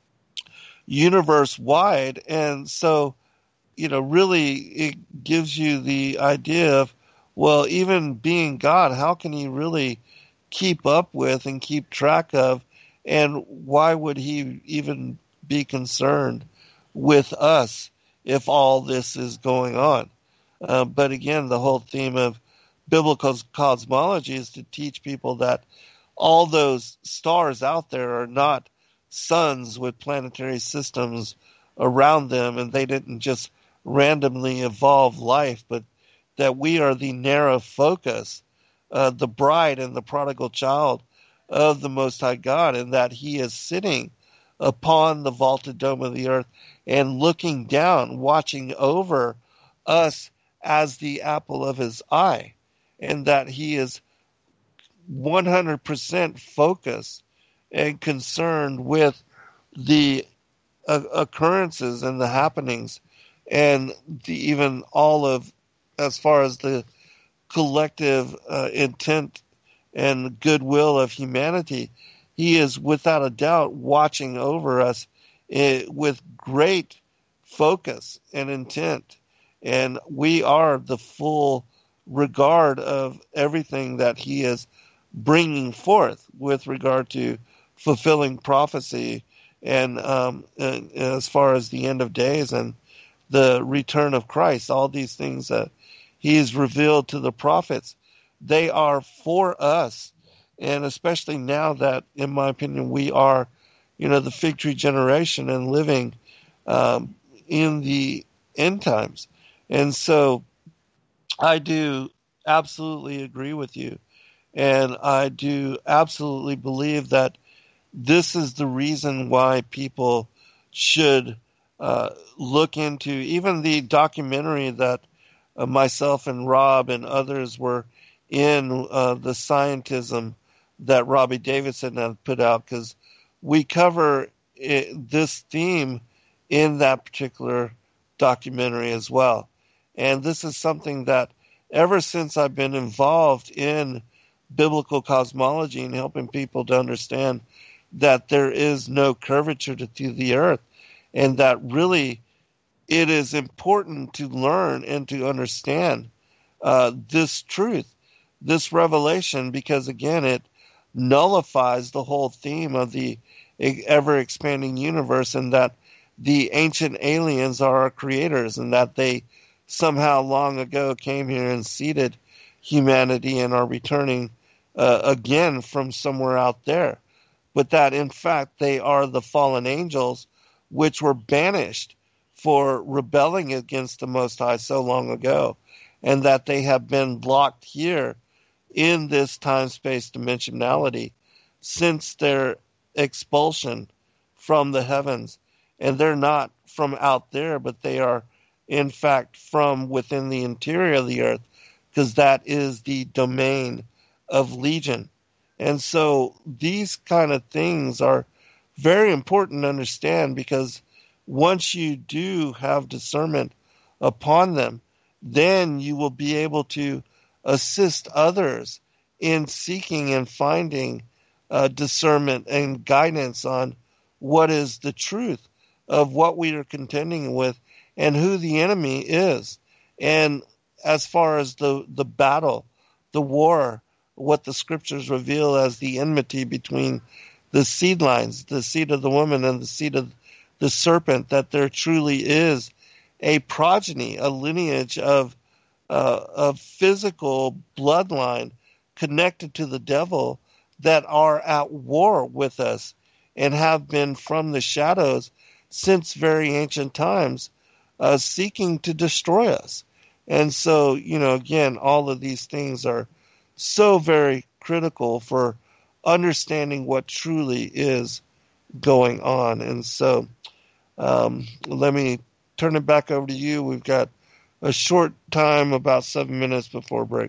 universe wide. And so, you know, really it gives you the idea of, well, even being God, how can he really keep up with and keep track of, and why would he even be concerned with us if all this is going on? Uh, but again, the whole theme of biblical cosmology is to teach people that all those stars out there are not suns with planetary systems around them, and they didn't just randomly evolve life, but that we are the narrow focus, uh, the bride and the prodigal child of the Most High God, and that he is sitting upon the vaulted dome of the earth and looking down, watching over us as the apple of his eye, and that he is one hundred percent focused and concerned with the uh, occurrences and the happenings and the, even all of, as far as the collective uh, intent and goodwill of humanity. He is without a doubt watching over us uh, with great focus and intent. And we are the full regard of everything that he is bringing forth with regard to fulfilling prophecy and um, and as far as the end of days and the return of Christ, all these things that he has revealed to the prophets, they are for us. And especially now that, in my opinion, we are, you know, the fig tree generation and living um, in the end times. And so I do absolutely agree with you. And I do absolutely believe that this is the reason why people should uh, look into even the documentary that uh, myself and Rob and others were in, uh, the scientism that Robbie Davidson had put out, because we cover it, this theme in that particular documentary as well. And this is something that ever since I've been involved in biblical cosmology and helping people to understand that there is no curvature to, to the earth, and that really it is important to learn and to understand uh, this truth, this revelation, because again, it nullifies the whole theme of the ever-expanding universe, and that the ancient aliens are our creators, and that they somehow long ago came here and seeded humanity and are returning uh, again from somewhere out there. But that, in fact, they are the fallen angels which were banished for rebelling against the Most High so long ago, and that they have been locked here in this time-space dimensionality since their expulsion from the heavens. And they're not from out there, but they are, in fact, from within the interior of the earth, because that is the domain of Legion. And so these kind of things are very important to understand, because once you do have discernment upon them, then you will be able to assist others in seeking and finding uh, discernment and guidance on what is the truth of what we are contending with and who the enemy is. And as far as the, the battle, the war, what the scriptures reveal as the enmity between the seed lines, the seed of the woman and the seed of the serpent, that there truly is a progeny, a lineage of uh, of physical bloodline connected to the devil that are at war with us and have been from the shadows since very ancient times, uh, seeking to destroy us. And so, you know, again, all of these things are so very critical for understanding what truly is going on. And so um, let me turn it back over to you. We've got a short time, about seven minutes before break.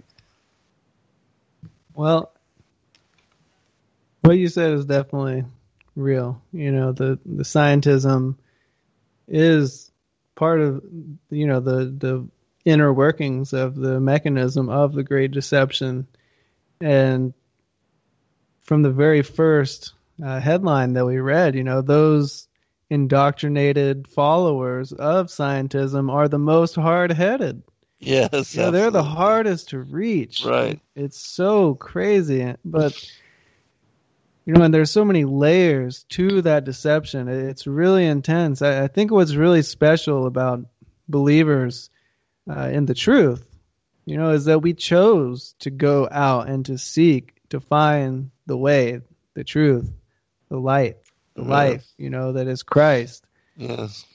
Well, what you said is definitely real. You know, the, the scientism is part of, you know, the, the inner workings of the mechanism of the Great Deception. And from the very first uh, headline that we read, you know, those indoctrinated followers of scientism are the most hard-headed. Yes, you know, they're the hardest to reach. Right. It's so crazy. But, you know, and there's so many layers to that deception. It's really intense. I, I think what's really special about believers uh, in the truth, you know, is that we chose to go out and to seek to find the way, the truth, the light, the Yes. life, you know, that is Christ. Yes.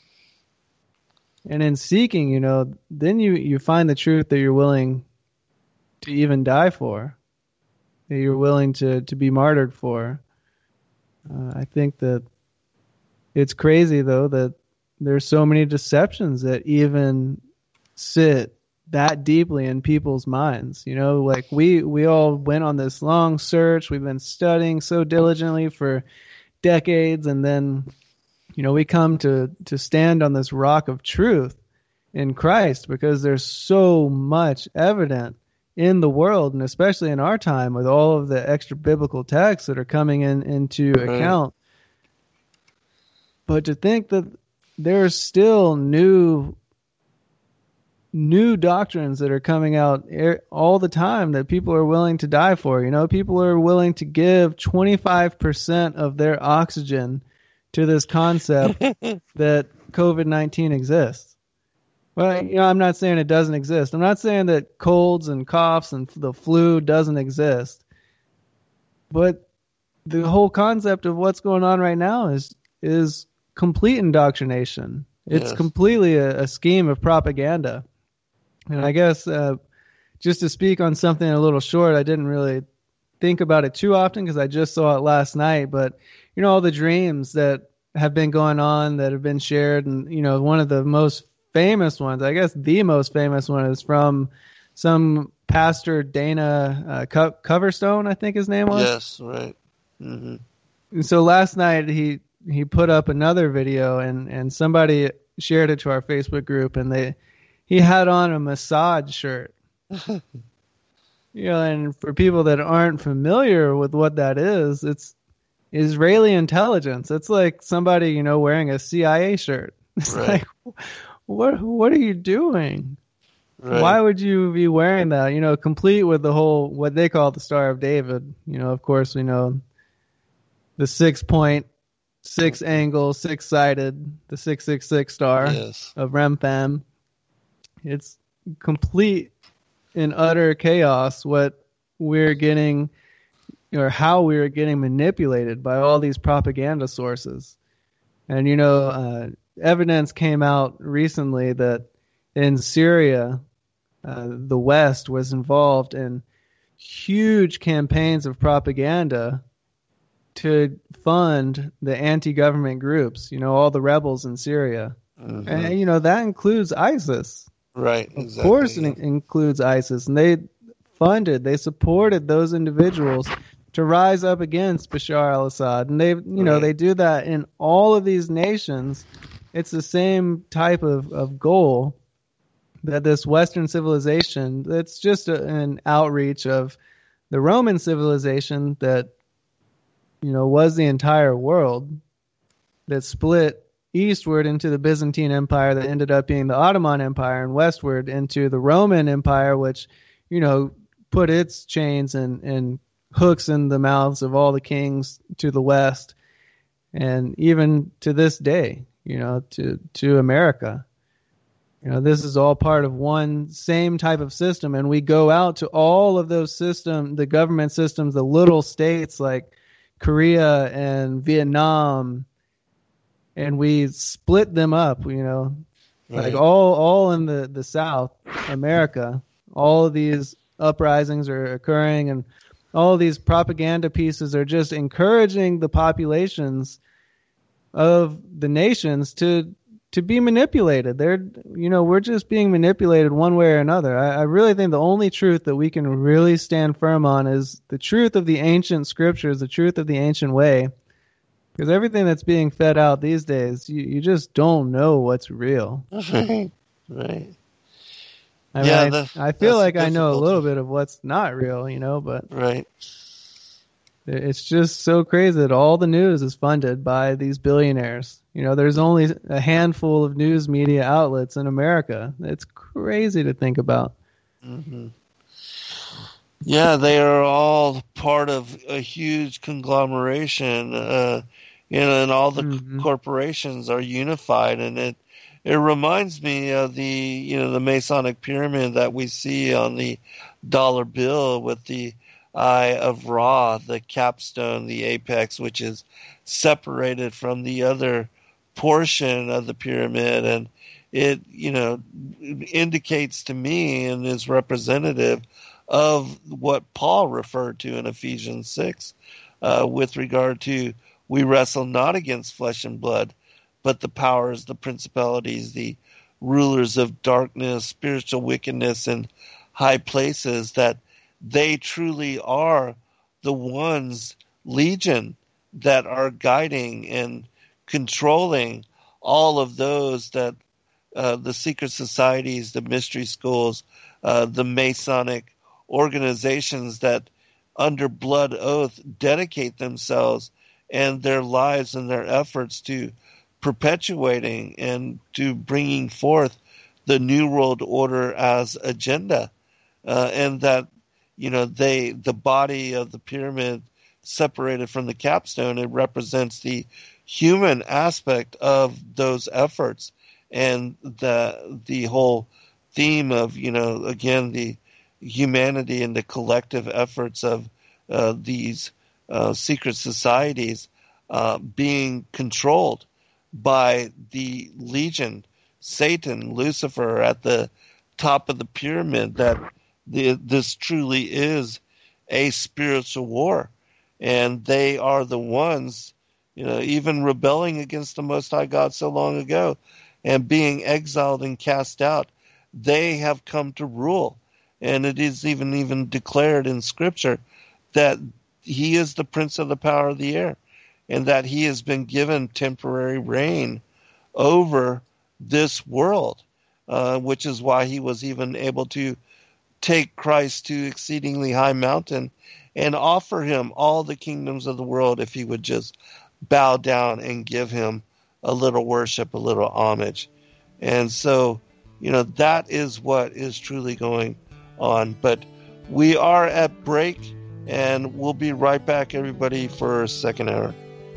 And in seeking, you know, then you, you find the truth that you're willing to even die for, that you're willing to, to be martyred for. Uh, I think that it's crazy, though, that there's so many deceptions that even sit that deeply in people's minds. You know, like we, we all went on this long search. We've been studying so diligently for decades, and then, you know, we come to, to stand on this rock of truth in Christ because there's so much evident in the world, and especially in our time with all of the extra biblical texts that are coming in into Right. account. But to think that there's still new new doctrines that are coming out er- all the time that people are willing to die for. You know, people are willing to give twenty-five percent of their oxygen to this concept that COVID nineteen exists. Well, you know, I'm not saying it doesn't exist. I'm not saying that colds and coughs and the flu doesn't exist. But the whole concept of what's going on right now is is complete indoctrination. It's Yes. completely a, a scheme of propaganda. And I guess uh, just to speak on something a little short, I didn't really think about it too often because I just saw it last night. But, you know, all the dreams that have been going on that have been shared. And, you know, one of the most famous ones, I guess the most famous one is from some pastor, Dana uh, Co- Coverstone, I think his name was. Yes, right. hmm And so last night he he put up another video and, and somebody shared it to our Facebook group, and they he had on a Mossad shirt. You know, and for people that aren't familiar with what that is, it's Israeli intelligence. It's like somebody, you know, wearing a C I A shirt. It's Right. like, what what are you doing? Right. Why would you be wearing that? You know, complete with the whole, what they call the Star of David. You know, of course, we know the six point, six angle, six sided, the six six six star Yes. of Remphan. It's complete and utter chaos what we're getting, or how we're getting manipulated by all these propaganda sources. And, you know, uh, evidence came out recently that in Syria, uh, the West was involved in huge campaigns of propaganda to fund the anti-government groups, you know, all the rebels in Syria. Mhm. And, you know, that includes ISIS. Right. Of Exactly. course it in- includes ISIS. And they funded, they supported those individuals to rise up against Bashar al-Assad. And they, you know, Right. they do that in all of these nations. It's the same type of, of goal that this Western civilization, that's just a, an outreach of the Roman civilization that, you know, was the entire world, that split eastward into the Byzantine Empire that ended up being the Ottoman Empire, and westward into the Roman Empire, which, you know, put its chains and, and hooks in the mouths of all the kings to the west, and even to this day, you know, to, to America. You know, this is all part of one same type of system, and we go out to all of those systems, the government systems, the little states like Korea and Vietnam, and we split them up, you know, Right. like all all in the, the South America. All of these uprisings are occurring, and all of these propaganda pieces are just encouraging the populations of the nations to to be manipulated. They're, you know, we're just being manipulated one way or another. I, I really think the only truth that we can really stand firm on is the truth of the ancient scriptures, the truth of the ancient way. Because everything that's being fed out these days, you, you just don't know what's real. Right. Right. I mean, Yeah, I, the- I feel that's like I know a difficult. little bit of what's not real, you know, but Right. it's just so crazy that all the news is funded by these billionaires. You know, there's only a handful of news media outlets in America. It's crazy to think about. hmm Yeah, they are all part of a huge conglomeration, uh, you know, and all the Mhm. corporations are unified, and it it reminds me of the you know the Masonic pyramid that we see on the dollar bill with the eye of Ra, the capstone, the apex, which is separated from the other portion of the pyramid. And it, you know, indicates to me and is representative of what Paul referred to in Ephesians six uh, with regard to we wrestle not against flesh and blood, but the powers, the principalities, the rulers of darkness, spiritual wickedness in high places, that they truly are the ones, legion, that are guiding and controlling all of those that uh, the secret societies, the mystery schools, uh, the Masonic organizations that under blood oath dedicate themselves and their lives and their efforts to perpetuating and to bringing forth the New World Order as agenda. Uh, and that, you know, they, the body of the pyramid separated from the capstone, it represents the human aspect of those efforts and the, the whole theme of, you know, again, the humanity and the collective efforts of uh, these uh, secret societies uh, being controlled by the legion, Satan, Lucifer at the top of the pyramid, that the, this truly is a spiritual war. And they are the ones, you know, even rebelling against the Most High God so long ago and being exiled and cast out. They have come to rule. And it is even, even declared in Scripture that he is the prince of the power of the air, and that he has been given temporary reign over this world, uh, which is why he was even able to take Christ to exceedingly high mountain and offer him all the kingdoms of the world if he would just bow down and give him a little worship, a little homage. And so, you know, that is what is truly going on. But we are at break, and we'll be right back, everybody, for a second hour.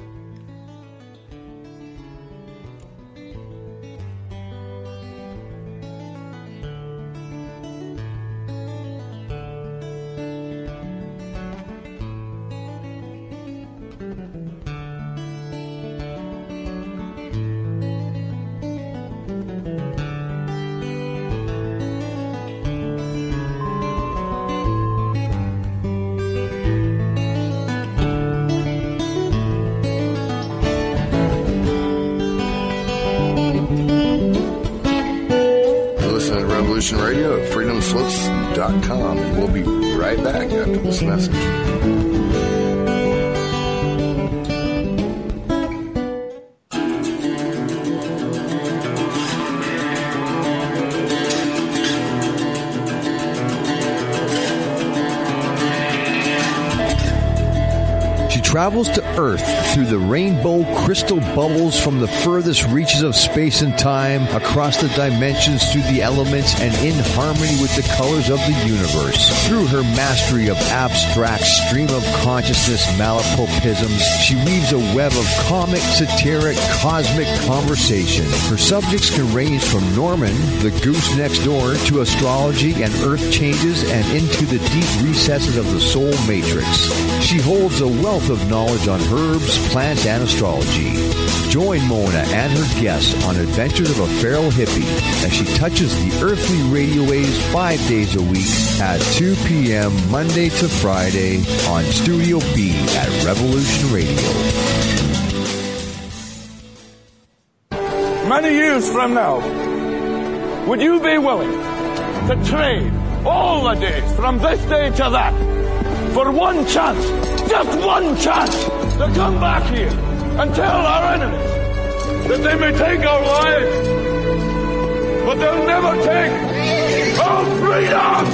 Radio at freedom slips dot com, and we'll be right back after this message. Travels to Earth through the rainbow crystal bubbles from the furthest reaches of space and time, across the dimensions, through the elements, and in harmony with the colors of the universe. Through her mastery of abstract stream of consciousness malapropisms, she weaves a web of comic, satiric, cosmic conversation. Her subjects can range from Norman, the goose next door, to astrology and earth changes, and into the deep recesses of the soul matrix. She holds a wealth of knowledge on herbs, plants, and astrology. Join Mona and her guests on adventures of a feral hippie as she touches the earthly radio waves five days a week at two p.m. Monday to Friday on Studio B at Revolution Radio. Many years from now, would you be willing to trade all the days from this day to that for one chance, just one chance, to come back here and tell our enemies that they may take our lives, but they'll never take our freedom!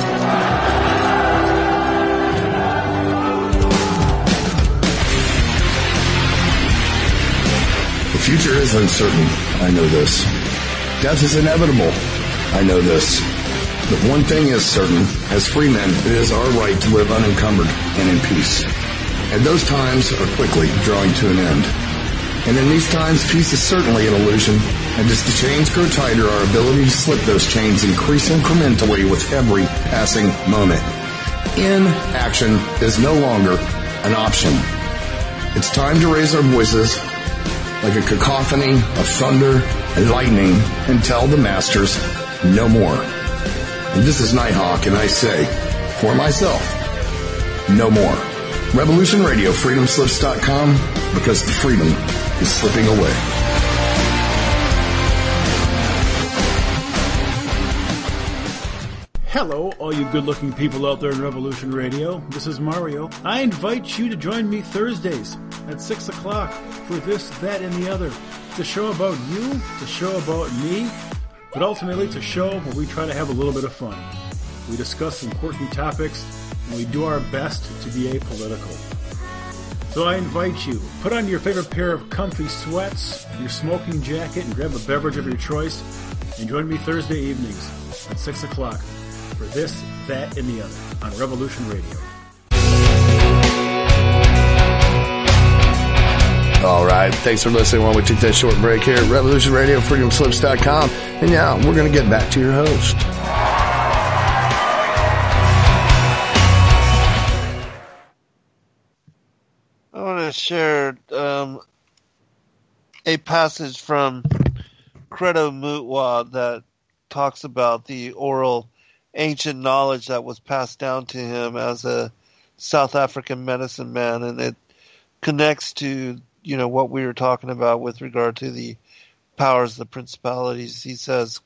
The future is uncertain. I know this. Death is inevitable. I know this. But one thing is certain. As free men, it is our right to live unencumbered and in peace. And those times are quickly drawing to an end. And in these times, peace is certainly an illusion. And as the chains grow tighter, our ability to slip those chains increase incrementally with every passing moment. Inaction is no longer an option. It's time to raise our voices like a cacophony of thunder and lightning and tell the masters no more. And this is Nighthawk, and I say, for myself, no more. Revolution Radio, freedom slips dot com, because the freedom is slipping away. Hello, all you good-looking people out there in Revolution Radio. This is Mario. I invite you to join me Thursdays at six o'clock for This, That, and the Other. It's a show about you, it's a show about me, but ultimately it's a show where we try to have a little bit of fun. We discuss important topics, and we do our best to be apolitical. So I invite you, put on your favorite pair of comfy sweats, your smoking jacket, and grab a beverage of your choice, and join me Thursday evenings at six o'clock for This, That, and the Other on Revolution Radio. All right. Thanks for listening while we take that short break here at Revolution Radio, freedom slips dot com. And now we're going to get back to your host. I want to share um, a passage from Credo Mutwa that talks about the oral ancient knowledge that was passed down to him as a South African medicine man, and it connects to, you know, what we were talking about with regard to the powers, the principalities. He says,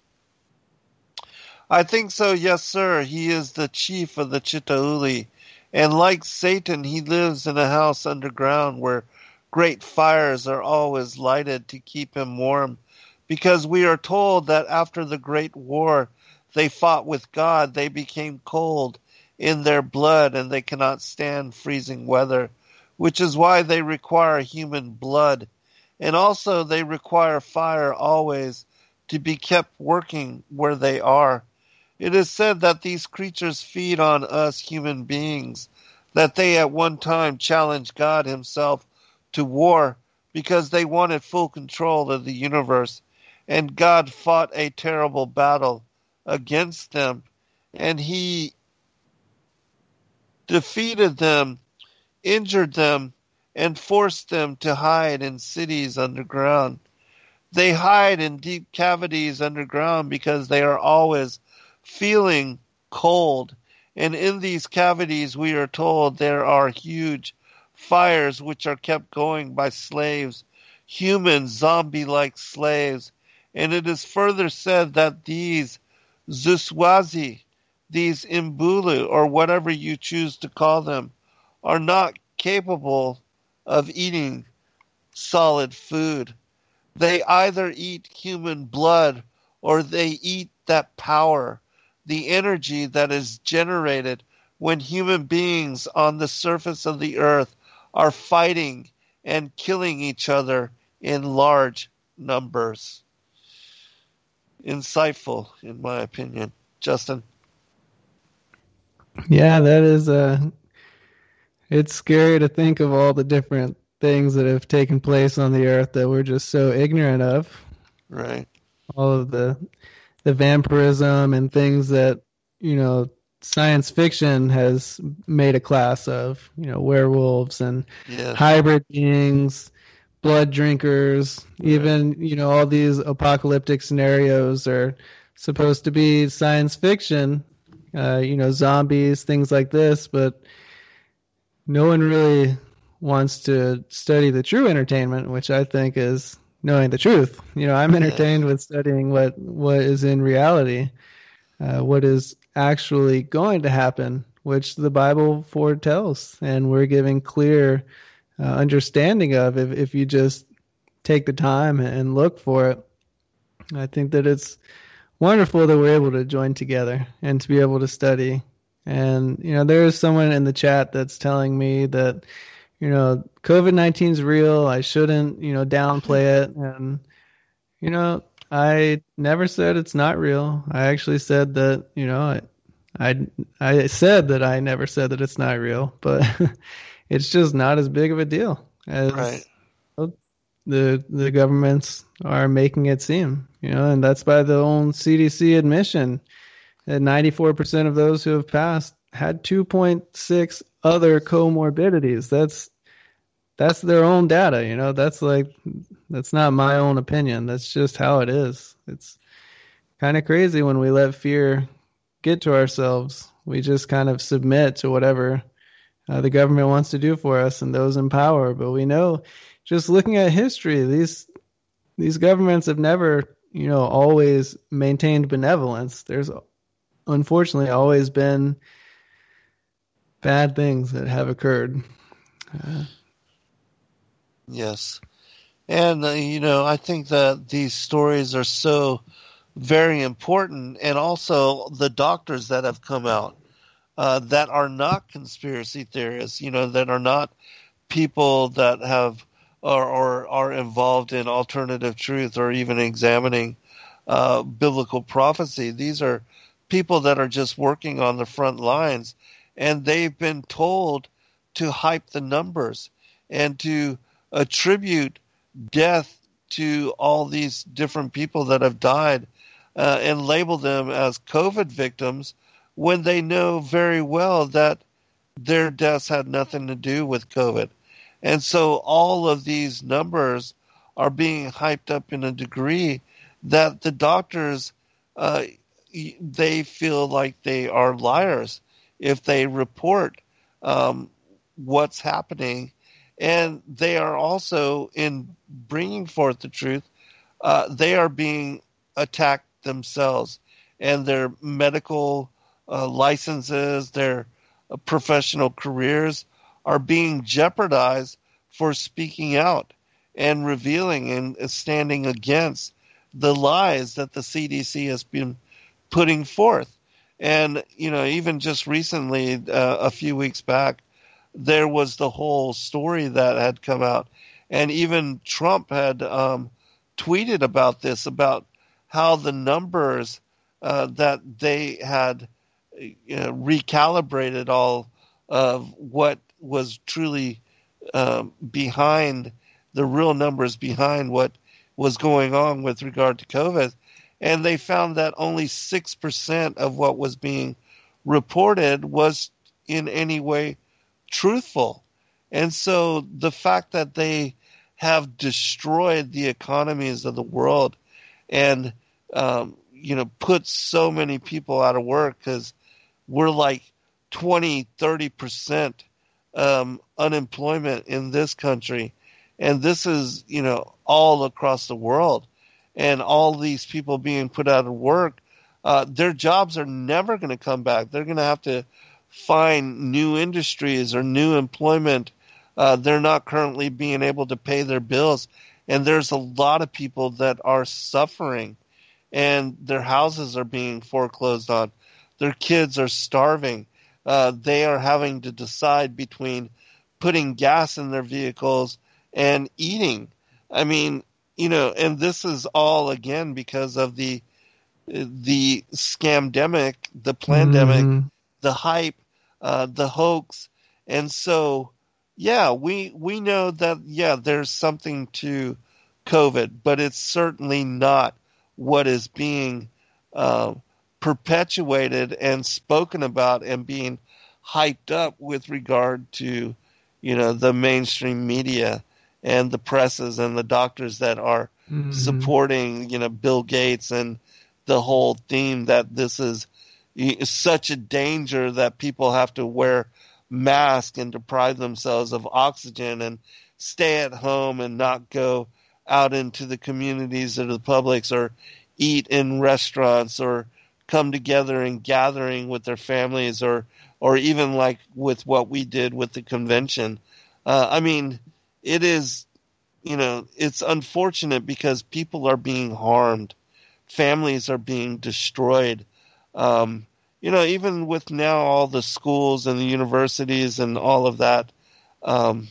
I think so, yes, sir. He is the chief of the Chitauli, and like Satan, he lives in a house underground where great fires are always lighted to keep him warm, because we are told that after the Great War, they fought with God, they became cold in their blood, and they cannot stand freezing weather, which is why they require human blood. And also they require fire always to be kept working where they are. It is said that these creatures feed on us human beings, that they at one time challenged God himself to war because they wanted full control of the universe, and God fought a terrible battle against them, and he defeated them, injured them, and forced them to hide in cities underground. They hide in deep cavities underground because they are always feeling cold, and in these cavities we are told there are huge fires which are kept going by slaves, human zombie-like slaves, and it is further said that these Zuswazi, these Imbulu, or whatever you choose to call them, are not capable of eating solid food. They either eat human blood or they eat that power, the energy that is generated when human beings on the surface of the earth are fighting and killing each other in large numbers. Insightful, in my opinion. Justin? Yeah, that is uh it's scary to think of all the different things that have taken place on the earth that we're just so ignorant of. Right. All of the the vampirism and things that, you know, science fiction has made a class of, you know, werewolves and yes. hybrid beings, blood drinkers, even, you know, all these apocalyptic scenarios are supposed to be science fiction, uh, you know, zombies, things like this, but no one really wants to study the true entertainment, which I think is knowing the truth. You know, I'm entertained with studying what, what is in reality, uh, what is actually going to happen, which the Bible foretells, and we're giving clear uh, understanding of if, if you just take the time and look for it. I think that it's wonderful that we're able to join together and to be able to study. And, you know, there is someone in the chat that's telling me that, you know, COVID nineteen is real. I shouldn't, you know, downplay it. And, you know, I never said it's not real. I actually said that, you know, I, I, I said that I never said that it's not real, but it's just not as big of a deal as right. the the governments are making it seem, you know, and that's by the own C D C admission that ninety-four percent of those who have passed had two point six other comorbidities. That's that's their own data, you know. That's like that's not my own opinion. That's just how it is. It's kind of crazy when we let fear get to ourselves. We just kind of submit to whatever uh, the government wants to do for us and those in power. But we know, just looking at history, these these governments have never, you know, always maintained benevolence. There's unfortunately always been bad things that have occurred. Uh, yes. And, uh, you know, I think that these stories are so very important, and also the doctors that have come out uh, that are not conspiracy theorists, you know, that are not people that have or, or are involved in alternative truth or even examining uh, biblical prophecy. These are people that are just working on the front lines, and they've been told to hype the numbers and to attribute death to all these different people that have died uh, and label them as COVID victims when they know very well that their deaths had nothing to do with COVID. And so all of these numbers are being hyped up in a degree that the doctors, uh, they feel like they are liars if they report um, what's happening. And they are also, in bringing forth the truth, uh, they are being attacked themselves, and their medical uh, licenses, their uh, professional careers are being jeopardized for speaking out and revealing and standing against the lies that the C D C has been putting forth. And, you know, even just recently, uh, a few weeks back, there was the whole story that had come out, and even Trump had um, tweeted about this, about how the numbers uh, that they had you know, recalibrated all of what was truly um, behind the real numbers behind what was going on with regard to COVID. And they found that only six percent of what was being reported was in any way truthful. And so the fact that they have destroyed the economies of the world and, um, you know, put so many people out of work, because we're like twenty, thirty percent um, unemployment in this country. And this is, you know, all across the world. And all these people being put out of work, uh, their jobs are never going to come back. They're going to have to find new industries or new employment. Uh, they're not currently being able to pay their bills. And there's a lot of people that are suffering, and their houses are being foreclosed on. Their kids are starving. Uh, they are having to decide between putting gas in their vehicles and eating. I mean, you know, and this is all, again, because of the the scamdemic, the plandemic, mm-hmm. the hype, uh, the hoax. And so, yeah, we we know that, yeah, there's something to COVID, but it's certainly not what is being uh, perpetuated and spoken about and being hyped up with regard to, you know, the mainstream media and the presses and the doctors that are mm-hmm. supporting, you know, Bill Gates and the whole theme that this is such a danger that people have to wear masks and deprive themselves of oxygen and stay at home and not go out into the communities or the publics or eat in restaurants or come together and gathering with their families, or or even like with what we did with the convention. Uh, I mean, it is, you know, it's unfortunate because people are being harmed. Families are being destroyed. Um, you know, even with now all the schools and the universities and all of that. Um,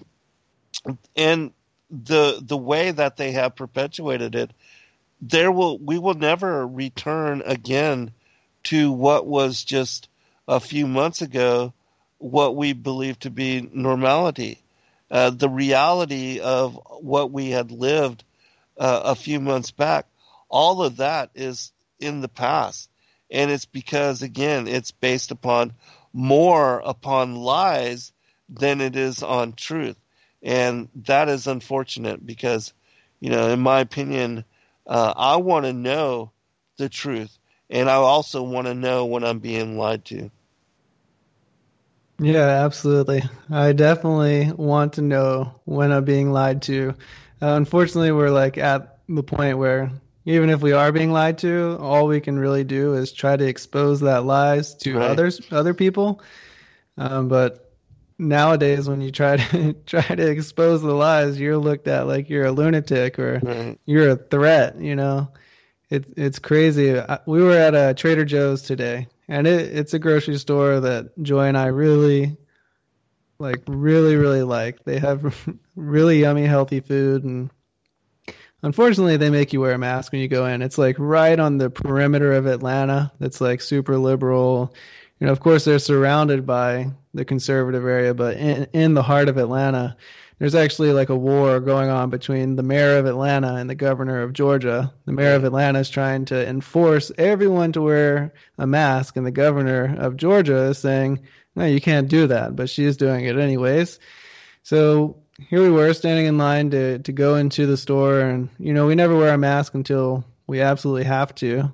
and the the way that they have perpetuated it, there will we will never return again to what was just a few months ago, what we believe to be normality. Uh, the reality of what we had lived uh, a few months back, all of that is in the past. And it's because, again, it's based upon more upon lies than it is on truth. And that is unfortunate because, you know, in my opinion, uh, I want to know the truth. And I also want to know when I'm being lied to. Yeah, absolutely. I definitely want to know when I'm being lied to. Uh, unfortunately, we're like at the point where even if we are being lied to, all we can really do is try to expose that lies to Right. others, other people. Um, but nowadays, when you try to try to expose the lies, you're looked at like you're a lunatic or Right. you're a threat. You know, it, it's crazy. I, we were at a Trader Joe's today, and it, it's a grocery store that Joy and I really like, really, really like. They have really yummy, healthy food, and unfortunately, they make you wear a mask when you go in. It's like right on the perimeter of Atlanta. That's like super liberal. You know, of course, they're surrounded by the conservative area, but in, in the heart of Atlanta, there's actually like a war going on between the mayor of Atlanta and the governor of Georgia. The mayor of Atlanta is trying to enforce everyone to wear a mask, and the governor of Georgia is saying, no, you can't do that, but she's doing it anyways. So here we were standing in line to, to go into the store, and, you know, we never wear a mask until we absolutely have to.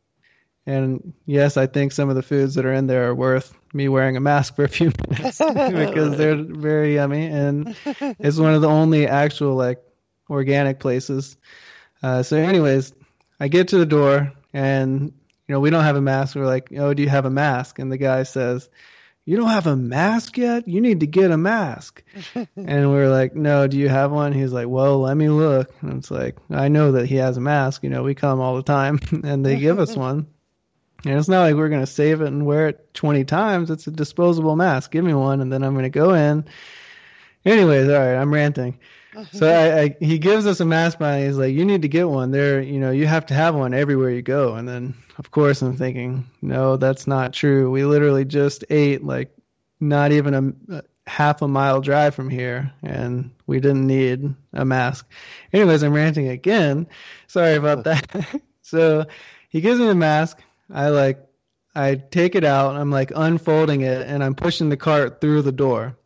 And yes, I think some of the foods that are in there are worth me wearing a mask for a few minutes because they're very yummy, and it's one of the only actual like organic places. Uh, so anyways, I get to the door, and, you know, we don't have a mask. We're like, oh, do you have a mask? And the guy says, you don't have a mask yet? You need to get a mask. And we're like, no, do you have one? He's like, well, let me look. And it's like, I know that he has a mask. You know, we come all the time, and they give us one. And it's not like we're going to save it and wear it twenty times. It's a disposable mask. Give me one, and then I'm going to go in. Anyways, all right, I'm ranting. So I, I, he gives us a mask by, and he's like, you need to get one. There, you know, you have to have one everywhere you go. And then, of course, I'm thinking, no, that's not true. We literally just ate like not even a, a half a mile drive from here, and we didn't need a mask. Anyways, I'm ranting again. Sorry about that. So he gives me the mask. I like, I take it out. I'm like unfolding it, and I'm pushing the cart through the door.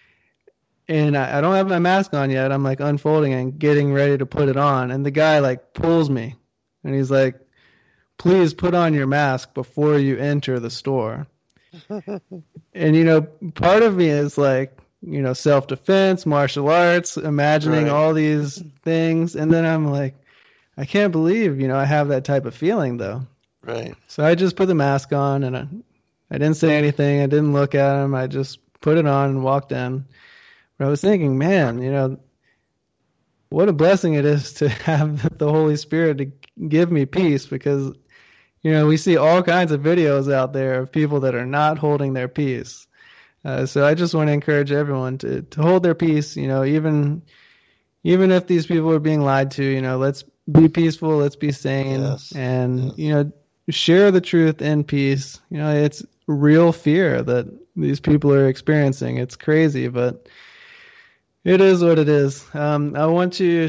And I, I don't have my mask on yet. I'm like unfolding and getting ready to put it on. And the guy like pulls me, and he's like, please put on your mask before you enter the store. And, you know, part of me is like, you know, self-defense, martial arts, imagining Right. all these things. And then I'm like, I can't believe, you know, I have that type of feeling though. Right. So I just put the mask on, and I, I didn't say anything. I didn't look at him. I just put it on and walked in. But I was thinking, man, you know, what a blessing it is to have the Holy Spirit to give me peace, because, you know, we see all kinds of videos out there of people that are not holding their peace. Uh, so I just want to encourage everyone to, to hold their peace, you know, even even if these people are being lied to, you know, let's be peaceful, let's be sane, Yes. and, Yes. you know, share the truth in peace. You know, it's real fear that these people are experiencing. It's crazy, but it is what it is. Um, I want to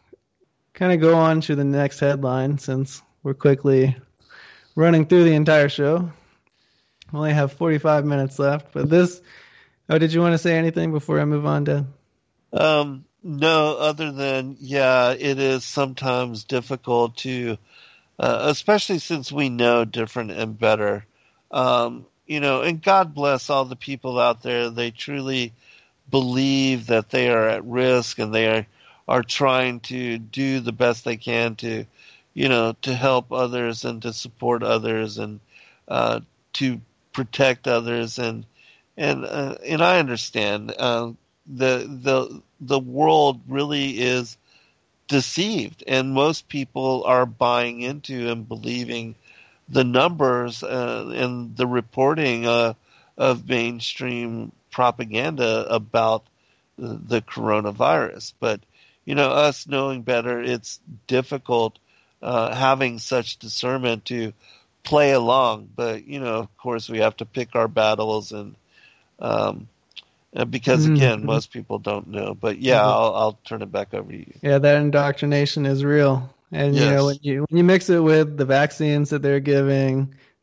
kind of go on to the next headline, since we're quickly running through the entire show. We only have forty-five minutes left, but this, oh, did you want to say anything before I move on to? Um, no, other than, yeah, it is sometimes difficult to, uh, especially since we know different and better. Um, you know, and God bless all the people out there. They truly believe that they are at risk, and they are, are trying to do the best they can to, you know, to help others and to support others, and uh, to protect others. And and uh, and I understand uh, the the the world really is deceived, and most people are buying into and believing the numbers uh, and the reporting uh, of mainstream propaganda about the, the coronavirus. But, you know, us knowing better, it's difficult uh, having such discernment to play along. But, you know, of course, we have to pick our battles, and um, because, again, mm-hmm. most people don't know. But, yeah, mm-hmm. I'll, I'll turn it back over to you. Yeah, that indoctrination is real. And, yes. you know, when you, when you mix it with the vaccines that they're giving,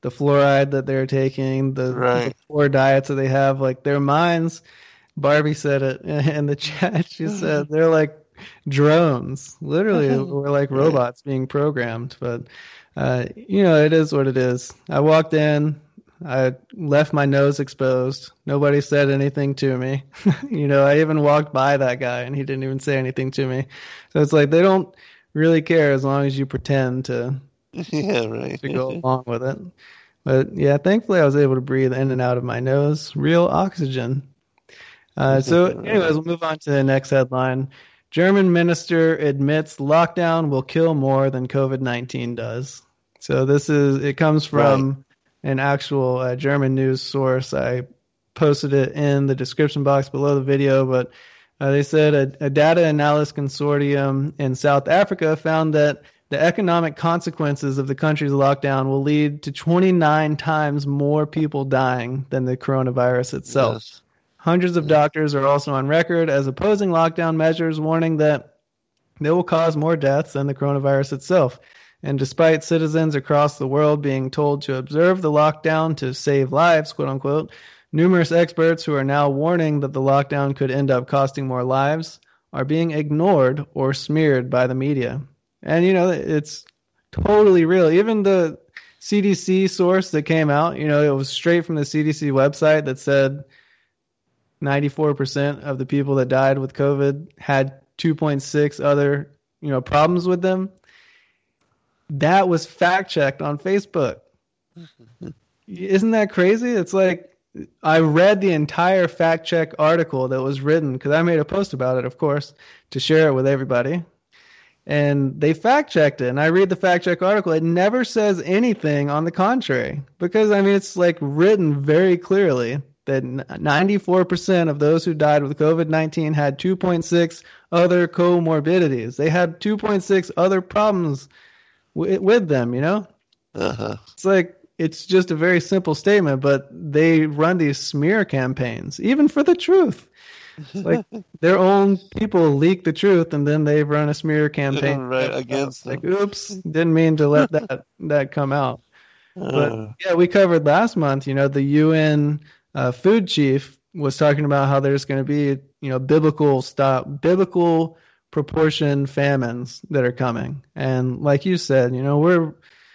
the fluoride that they're taking, the, Right. the poor diets that they have, like their minds. Barbie said it in the chat. She said they're like drones, literally, we're like robots being programmed. But uh, you know, it is what it is. I walked in, I left my nose exposed. Nobody said anything to me. You know, I even walked by that guy and he didn't even say anything to me. So it's like they don't really care as long as you pretend to, yeah, right. to go along with it. But yeah, thankfully I was able to breathe in and out of my nose, real oxygen. Uh, so anyways, we'll move on to the next headline. German minister admits lockdown will kill more than COVID nineteen does. So this is, it comes from right. an actual uh, German news source. I posted it in the description box below the video, but uh, they said a, a data analysis consortium in South Africa found that the economic consequences of the country's lockdown will lead to twenty-nine times more people dying than the coronavirus itself. Yes. Hundreds of doctors are also on record as opposing lockdown measures, warning that they will cause more deaths than the coronavirus itself. And despite citizens across the world being told to observe the lockdown to save lives, quote unquote, numerous experts who are now warning that the lockdown could end up costing more lives are being ignored or smeared by the media. And, you know, it's totally real. Even the C D C source that came out, you know, it was straight from the C D C website that said ninety-four percent of the people that died with COVID had two point six other, you know, problems with them. That was fact checked on Facebook. Isn't that crazy? It's like I read the entire fact check article that was written because I made a post about it, of course, to share it with everybody. And they fact checked it. And I read the fact check article. It never says anything on the contrary because, I mean, it's like written very clearly that ninety-four percent of those who died with COVID nineteen had two point six other comorbidities. They had two point six other problems w- with them, you know? Uh-huh. It's like, it's just a very simple statement, but they run these smear campaigns, even for the truth. It's like their own people leak the truth, and then they run a smear campaign right against them. Like, oops, didn't mean to let that, that come out. But yeah, we covered last month, you know, the U N Uh, food chief was talking about how there's going to be, you know, biblical stop, biblical proportion famines that are coming. And like you said, you know, we're,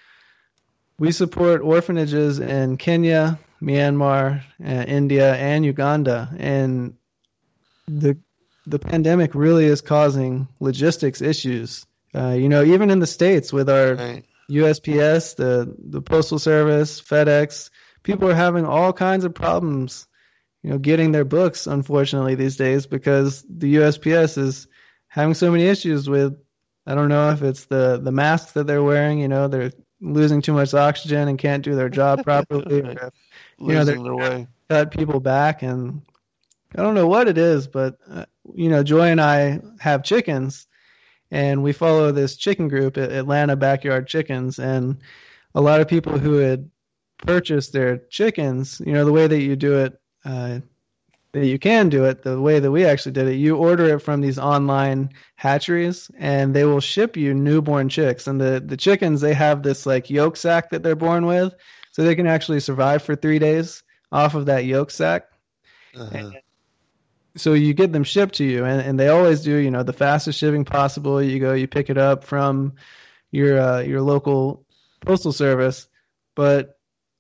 we support orphanages in Kenya, Myanmar, uh, India, and Uganda. And the, the pandemic really is causing logistics issues. Uh, you know, even in the States with our right. U S P S, the, the Postal Service, FedEx, people are having all kinds of problems, you know, getting their books, unfortunately, these days because the U S P S is having so many issues with, I don't know if it's the, the masks that they're wearing, you know, they're losing too much oxygen and can't do their job properly. Right. Or, you know, they're their way. cut people back. And I don't know what it is, but, uh, you know, Joy and I have chickens and we follow this chicken group at Atlanta Backyard Chickens. And a lot of people who had purchase their chickens, you know, the way that you do it, uh, that you can do it, the way that we actually did it, you order it from these online hatcheries and they will ship you newborn chicks. And the, the chickens, they have this like yolk sac that they're born with, so they can actually survive for three days off of that yolk sac. Uh-huh. And so you get them shipped to you and, and they always do, you know, the fastest shipping possible. You go, you pick it up from your, uh, your local postal service, but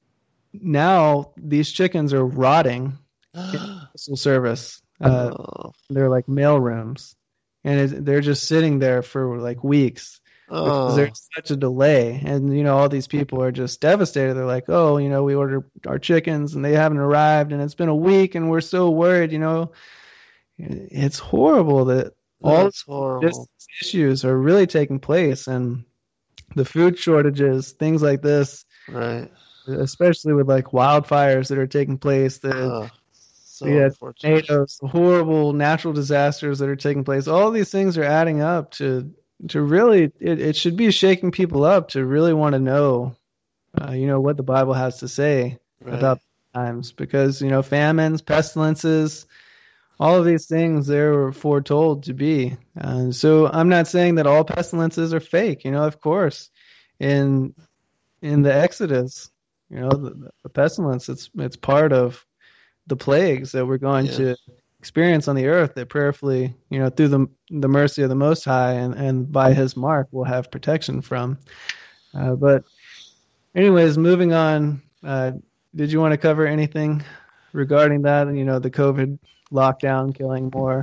now these chickens are rotting in the postal service. Uh, oh. They're like mail rooms, and it, they're just sitting there for like weeks oh. because there's such a delay. And you know, all these people are just devastated. They're like, "Oh, you know, we ordered our chickens and they haven't arrived, and it's been a week, and we're so worried." You know, it's horrible that all That's horrible. issues are really taking place, and the food shortages, things like this, right. Especially with like wildfires that are taking place, the uh, so yeah, tornadoes, the horrible natural disasters that are taking place. All these things are adding up to to really. It, it should be shaking people up to really want to know, uh, you know, what the Bible has to say right. about times, because you know, famines, pestilences, all of these things they were foretold to be. Uh, so I'm not saying that all pestilences are fake. You know, of course, in in the Exodus. you know, the, the pestilence. It's it's part of the plagues that we're going Yeah. to experience on the earth. That prayerfully, you know, through the the mercy of the Most High and and by His mark, we'll have protection from. Uh, but, anyways, moving on. Uh, did you want to cover anything regarding that? You know, the COVID lockdown killing more.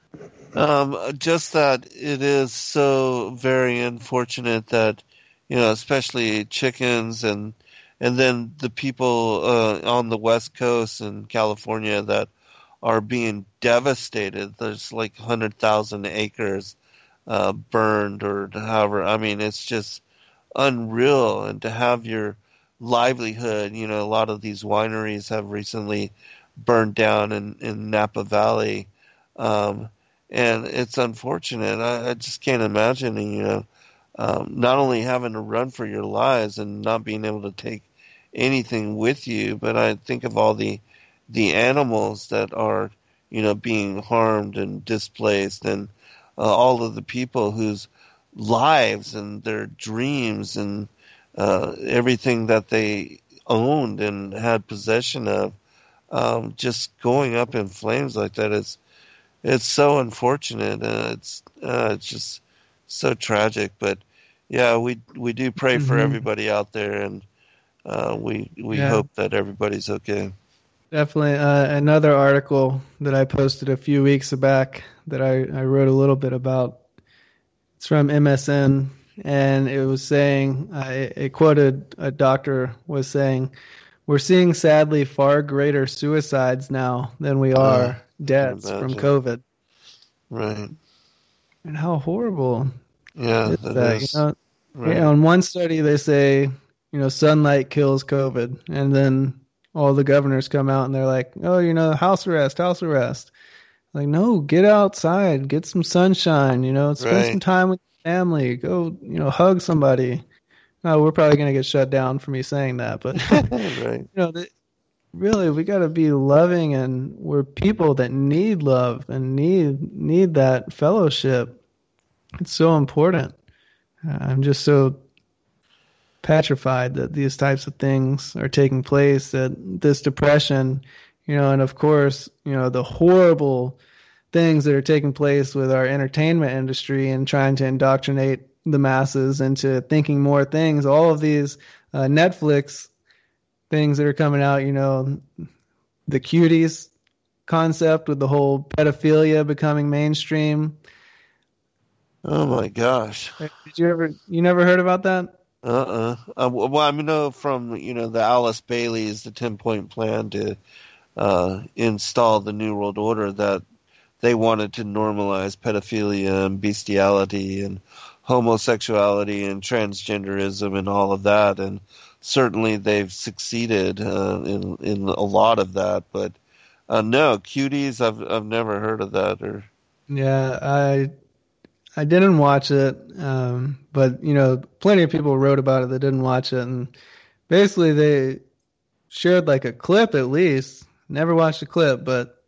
Um, just that it is so very unfortunate that, you know, especially chickens and and then the people uh, on the West Coast in California that are being devastated. There's like one hundred thousand acres uh, burned or however. I mean, it's just unreal. And to have your livelihood, you know, a lot of these wineries have recently burned down in, in Napa Valley. Um, and it's unfortunate. I, I just can't imagine, you know, um, not only having to run for your lives and not being able to take anything with you, but I think of all the the animals that are, you know, being harmed and displaced, and uh, all of the people whose lives and their dreams and uh, everything that they owned and had possession of um, just going up in flames like that. Is it's so unfortunate. Uh, it's uh, it's just so tragic. But yeah, we we do pray for Mhm. everybody out there, and uh, we we Yeah. hope that everybody's okay. Definitely. Uh, another article that I posted a few weeks back that I, I wrote a little bit about. It's from M S N, and it was saying, uh, it, it quoted a doctor was saying, "We're seeing sadly far greater suicides now than we are Uh, deaths can from imagine. COVID." Right. And how horrible Yeah, is that that? is. You know, Right. yeah, on one study they say, you know, sunlight kills COVID, and then all the governors come out and they're like, oh, you know, house arrest, house arrest. Like, no, get outside, get some sunshine, you know, spend Right. some time with your family, go, you know, hug somebody. No, we're probably going to get shut down for me saying that, but Right. you know, the, really, we got to be loving, and we're people that need love and need need that fellowship. It's so important. Uh, I'm just so petrified that these types of things are taking place, that this depression, you know, and of course, you know, the horrible things that are taking place with our entertainment industry and trying to indoctrinate the masses into thinking more things. All of these uh, Netflix things that are coming out, you know, the cuties concept with the whole pedophilia becoming mainstream. Oh my gosh. Did you ever, you never heard about that? Uh-uh. Uh, well, I know from, you know, the Alice Bailey's, the ten-point plan to uh, install the New World Order, that they wanted to normalize pedophilia and bestiality and homosexuality and transgenderism and all of that. And certainly they've succeeded uh, in in a lot of that. But uh, no, cuties, I've I've never heard of that. Or Yeah, I I didn't watch it, um, but you know, plenty of people wrote about it that didn't watch it, and basically they shared like a clip at least. Never watched a clip, but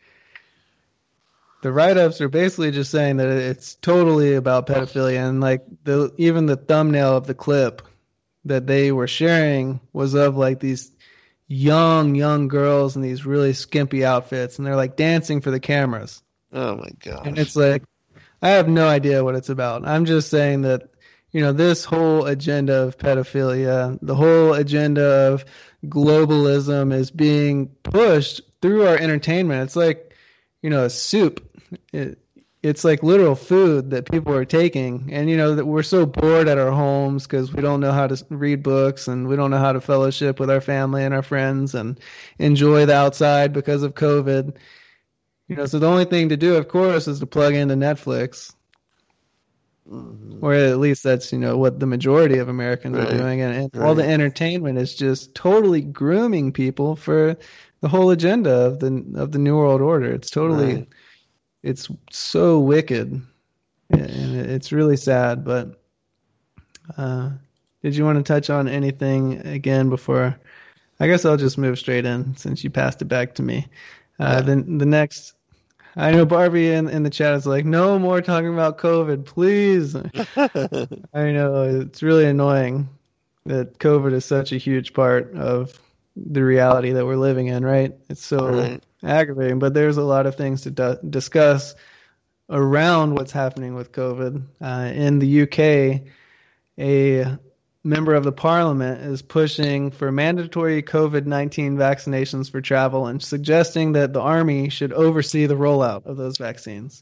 the write-ups are basically just saying that it's totally about pedophilia, and like the even the thumbnail of the clip that they were sharing was of like these young young girls in these really skimpy outfits, and they're like dancing for the cameras. oh my gosh. And it's like, I have no idea what it's about. I'm just saying that, you know, this whole agenda of pedophilia, the whole agenda of globalism is being pushed through our entertainment. It's like, you know, a soup. It, it's like literal food that people are taking. And, you know, that we're so bored at our homes because we don't know how to read books, and we don't know how to fellowship with our family and our friends and enjoy the outside because of COVID. You know, so the only thing to do, of course, is to plug into Netflix, Mhm. or at least that's, you know, what the majority of Americans Right. are doing. And, and all the Right. entertainment is just totally grooming people for the whole agenda of the of the New World Order. It's totally, Right. it's so wicked, and it's really sad. But uh, did you want to touch on anything again before? I guess I'll just move straight in since you passed it back to me. Uh, Yeah. Then the next, I know Barbie in, in the chat is like, no more talking about COVID, please. I know, it's really annoying. that COVID is such a huge part of the reality that we're living in, right? It's so Right. aggravating, but there's a lot of things to d- discuss around what's happening with COVID. Uh, in the U K, a member of the parliament is pushing for mandatory COVID nineteen vaccinations for travel and suggesting that the army should oversee the rollout of those vaccines.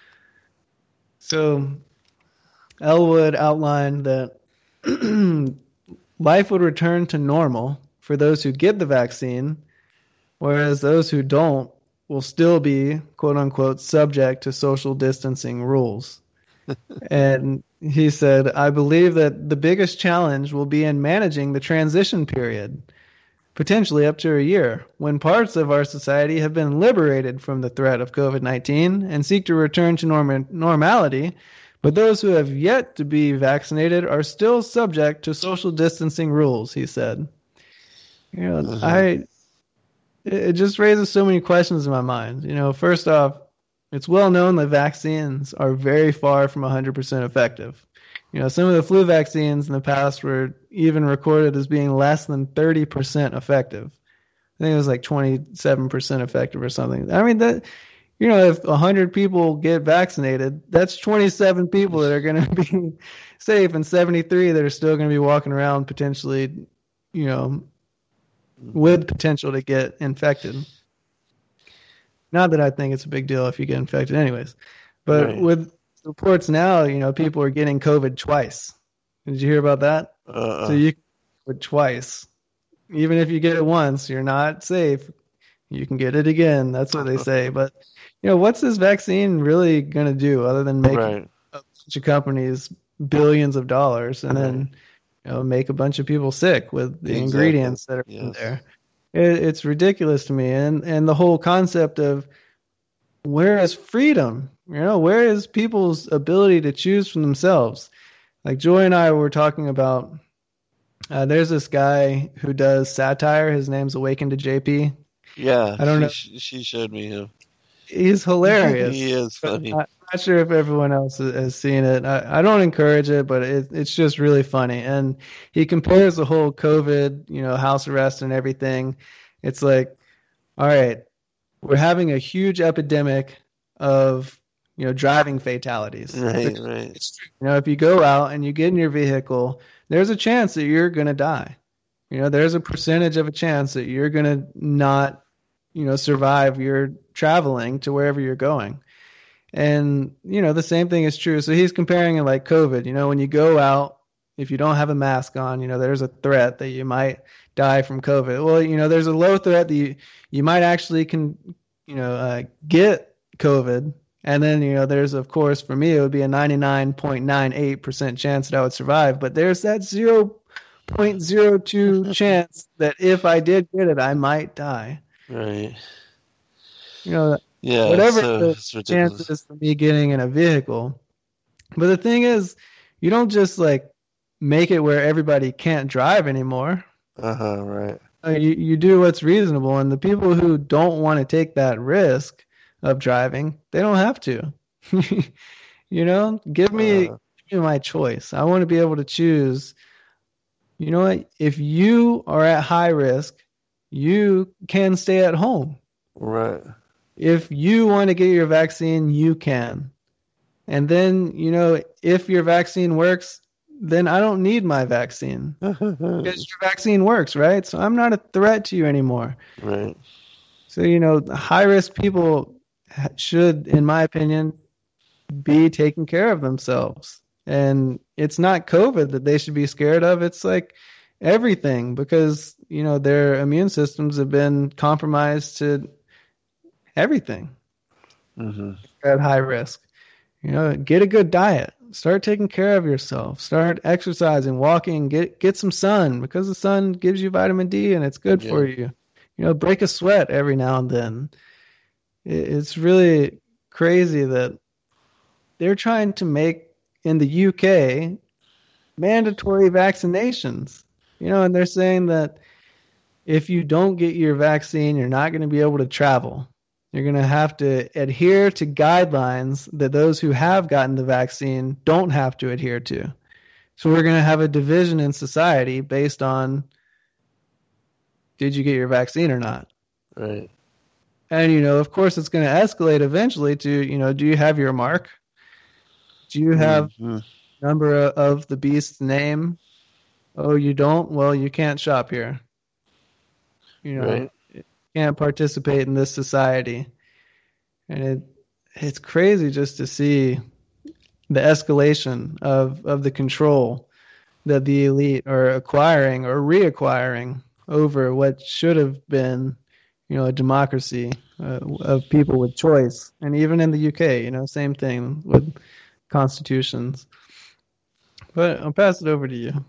So Elwood outlined that life would return to normal for those who get the vaccine, whereas those who don't will still be, quote unquote, subject to social distancing rules. And he said, I believe that the biggest challenge will be in managing the transition period, potentially up to a year, when parts of our society have been liberated from the threat of COVID nineteen and seek to return to norm- normality, but those who have yet to be vaccinated are still subject to social distancing rules, he said. You know, mm-hmm. I it just raises so many questions in my mind. You know, first off, it's well known that vaccines are very far from one hundred percent effective. You know, some of the flu vaccines in the past were even recorded as being less than thirty percent effective. I think it was like twenty-seven percent effective or something. I mean, that, you know, if one hundred people get vaccinated, that's twenty-seven people that are going to be safe and seventy-three that are still going to be walking around potentially, you know, with potential to get infected. Not that I think it's a big deal if you get infected anyways. But right. With reports now, you know, people are getting COVID twice. Did you hear about that? Uh-uh. So you can get it twice. Even if you get it once, you're not safe. You can get it again. That's what they say. But, you know, what's this vaccine really going to do other than make right. a bunch of companies billions of dollars and right. then, you know, make a bunch of people sick with the exactly. ingredients that are yes. in there? It, it's ridiculous to me. And, and the whole concept of where is freedom? You know, where is people's ability to choose for themselves? Like Joy and I were talking about, uh, there's this guy who does satire. His name's Awaken to J P. Yeah, I don't know. She, she showed me him. He's hilarious. He is funny. I'm not sure if everyone else has seen it. I, I don't encourage it, but it, it's just really funny. And he compares the whole COVID, you know, house arrest and everything. It's like, all right, we're having a huge epidemic of, you know, driving fatalities. Right, it's, right. It's true. You know, if you go out and you get in your vehicle, there's a chance that you're going to die. You know, there's a percentage of a chance that you're going to not, you know, survive your traveling to wherever you're going. And, you know, the same thing is true. So he's comparing it like COVID. You know, when you go out, if you don't have a mask on, you know, there's a threat that you might die from COVID. Well, you know, there's a low threat that you, you might actually can, you know, uh, get COVID. And then, you know, there's, of course, for me, it would be a ninety-nine point nine eight percent chance that I would survive. But there's that zero point zero two chance that if I did get it, I might die. Right. You know, yeah, whatever so, the chance is for me getting in a vehicle. But the thing is, you don't just like make it where everybody can't drive anymore. Uh-huh, right. You, you do what's reasonable. And the people who don't want to take that risk of driving, they don't have to. You know, give me, uh, give me my choice. I want to be able to choose. You know what? If you are at high risk, you can stay at home. Right. If you want to get your vaccine, you can. And then, you know, if your vaccine works, then I don't need my vaccine. Because your vaccine works, right? So I'm not a threat to you anymore. Right. So, you know, high-risk people should, in my opinion, be taking care of themselves. And it's not COVID that they should be scared of. It's like everything, because, you know, their immune systems have been compromised to everything mm-hmm. at high risk. You know, get a good diet. Start taking care of yourself. Start exercising, walking, get get some sun, because the sun gives you vitamin D and it's good yeah. for you. You know, break a sweat every now and then. It's really crazy that they're trying to make, in the U K, mandatory vaccinations. You know, and they're saying that if you don't get your vaccine, you're not going to be able to travel. You're going to have to adhere to guidelines that those who have gotten the vaccine don't have to adhere to. So we're going to have a division in society based on, did you get your vaccine or not? Right. And, you know, of course, it's going to escalate eventually to, you know, do you have your mark? Do you have mm-hmm. number of the beast's name? Oh, you don't? Well, you can't shop here. You know, right. you can't participate in this society. And it it's crazy just to see the escalation of, of the control that the elite are acquiring or reacquiring over what should have been, you know, a democracy uh, of people with choice. And even in the U K, you know, same thing with constitutions. But I'll pass it over to you.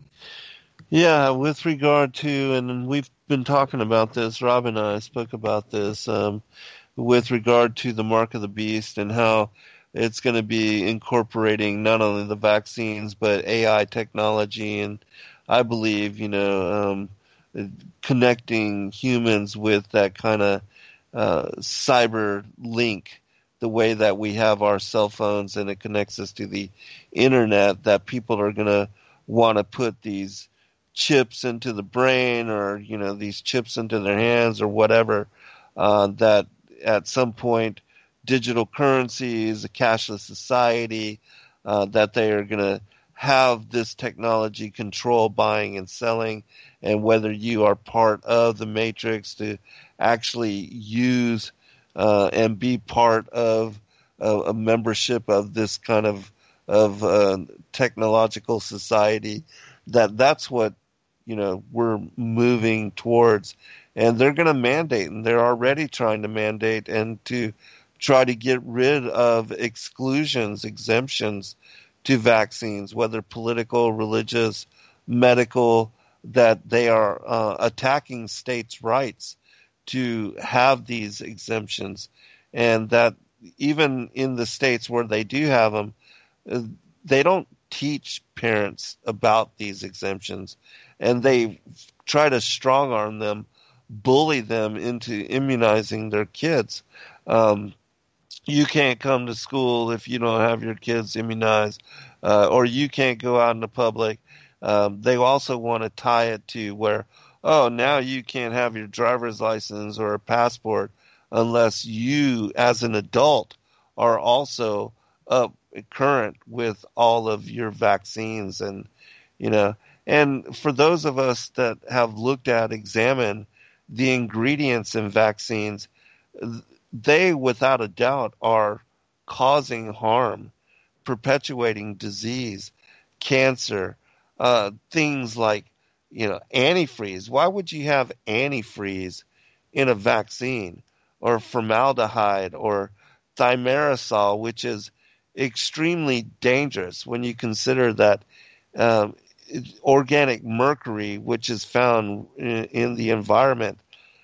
Yeah, with regard to, and we've been talking about this, Rob and I spoke about this, um, with regard to the mark of the beast and how it's going to be incorporating not only the vaccines but A I technology, and I believe, you know, um, connecting humans with that kind of uh, cyber link, the way that we have our cell phones and it connects us to the internet, that people are going to want to put these chips into the brain, or, you know, these chips into their hands or whatever, uh, that at some point digital currencies, a cashless society, uh, that they are going to have this technology control buying and selling, and whether you are part of the matrix to actually use uh, and be part of a, a membership of this kind of of uh, technological society, that that's what, you know, we're moving towards. And they're going to mandate, and they're already trying to mandate and to try to get rid of exclusions, exemptions to vaccines, whether political, religious, medical, that they are uh, attacking states' rights to have these exemptions. And that even in the states where they do have them, they don't teach parents about these exemptions, and they try to strong arm them, bully them into immunizing their kids. Um, you can't come to school if you don't have your kids immunized, uh, or you can't go out in the public. Um, they also want to tie it to where, oh, now you can't have your driver's license or a passport unless you, as an adult, are also up current with all of your vaccines. And, you know, and for those of us that have looked at, examined the ingredients in vaccines, they without a doubt are causing harm, perpetuating disease, cancer, uh, things like, you know, antifreeze. Why would you have antifreeze in a vaccine, or formaldehyde, or thimerosal, which is extremely dangerous when you consider that um, organic mercury, which is found in, in the environment,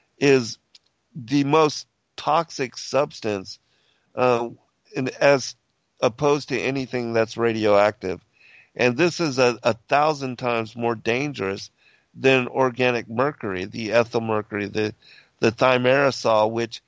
is the most toxic substance uh, in, as opposed to anything that's radioactive. And this is a, a thousand times more dangerous than organic mercury, the ethyl mercury, the, the thimerosal, which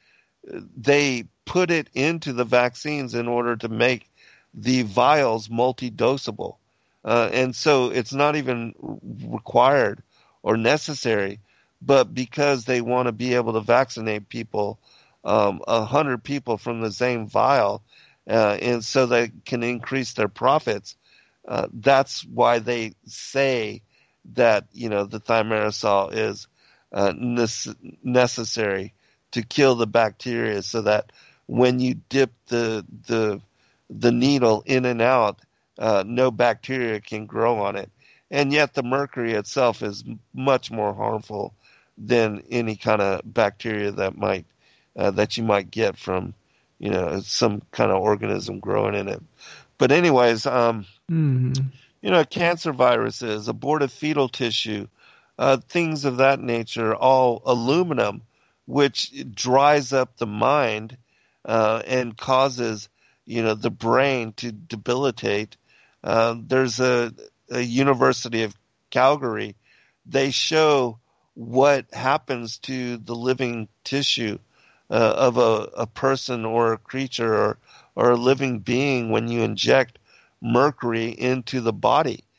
they put it into the vaccines in order to make the vials multi-dosable. Uh, and so it's not even required or necessary, but because they want to be able to vaccinate people, um, a hundred people from the same vial, uh, and so they can increase their profits. Uh, that's why they say that, you know, the thimerosal is uh, ne- necessary to kill the bacteria, so that when you dip the the the needle in and out, uh, no bacteria can grow on it. And yet the mercury itself is much more harmful than any kind of bacteria that might uh, that you might get from, you know, some kind of organism growing in it. But anyways, um, mm-hmm. you know, cancer viruses, aborted fetal tissue, uh, things of that nature, all aluminum, which dries up the mind uh, and causes, you know, the brain to debilitate. Uh, there's a, a University of Calgary. They show what happens to the living tissue uh, of a, a person or a creature or, or a living being when you inject mercury into the body.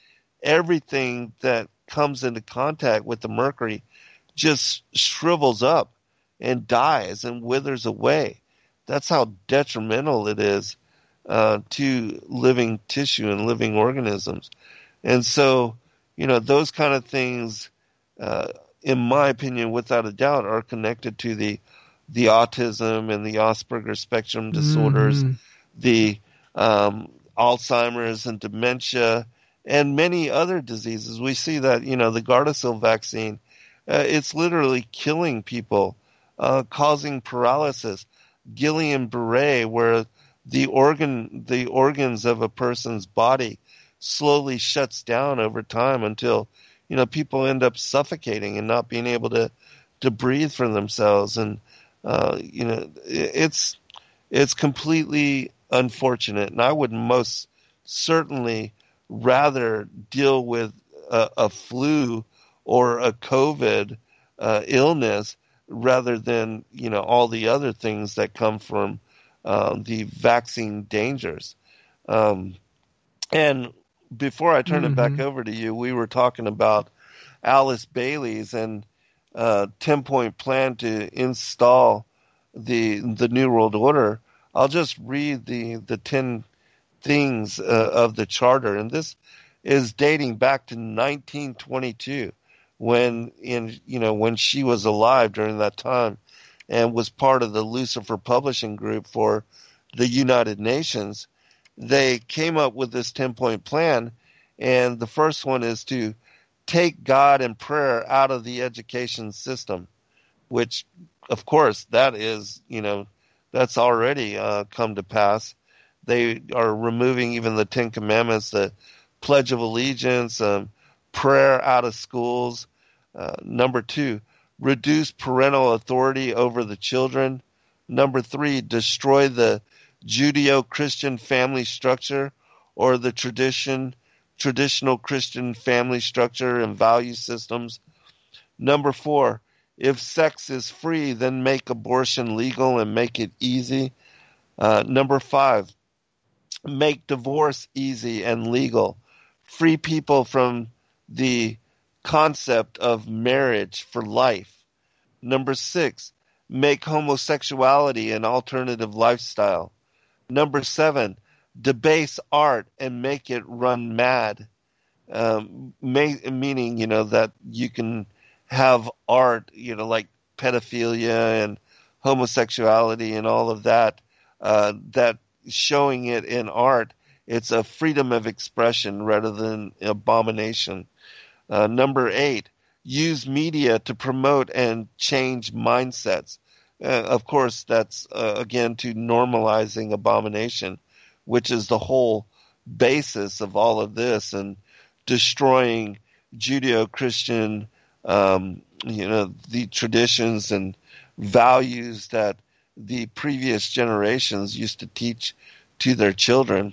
everything that comes into contact with the mercury just shrivels up and dies and withers away. That's how detrimental it is uh, to living tissue and living organisms. And so, you know, those kind of things, uh, in my opinion, without a doubt, are connected to the the autism and the Asperger's spectrum disorders, mm. the um, Alzheimer's and dementia, and many other diseases. We see that, you know, the Gardasil vaccine, uh, it's literally killing people, uh, causing paralysis. Guillain-Barré, where the organ, the organs of a person's body slowly shuts down over time until, you know, people end up suffocating and not being able to, to breathe for themselves. And, uh, you know, it's, it's completely unfortunate. And I would most certainly rather deal with a, a flu or a COVID uh, illness rather than, you know, all the other things that come from uh, the vaccine dangers. Um, and before I turn mm-hmm. it back over to you, we were talking about Alice Bailey's and uh, ten-point plan to install the the New World Order. I'll just read the, the ten things uh, of the charter, and this is dating back to nineteen twenty-two. When in you know when she was alive during that time, and was part of the Lucifer Publishing Group for the United Nations, they came up with this ten-point plan, and the first one is to take God and prayer out of the education system, which, of course, that is you know that's already uh, come to pass. They are removing even the Ten Commandments, the Pledge of Allegiance, um, prayer out of schools. Uh, number two, reduce parental authority over the children. Number three, destroy the Judeo-Christian family structure or the tradition, traditional Christian family structure and value systems. Number four, if sex is free, then make abortion legal and make it easy. Uh, number five, make divorce easy and legal. Free people from the concept of marriage for life. Number six, make homosexuality an alternative lifestyle. Number seven, debase art and make it run mad. Um, may, meaning, you know, that you can have art, you know, like pedophilia and homosexuality and all of that, uh, that showing it in art, it's a freedom of expression rather than abomination. Uh, number eight, use media to promote and change mindsets. Uh, of course, that's, uh, again, to normalizing abomination, which is the whole basis of all of this, and destroying Judeo-Christian, um, you know, the traditions and values that the previous generations used to teach to their children.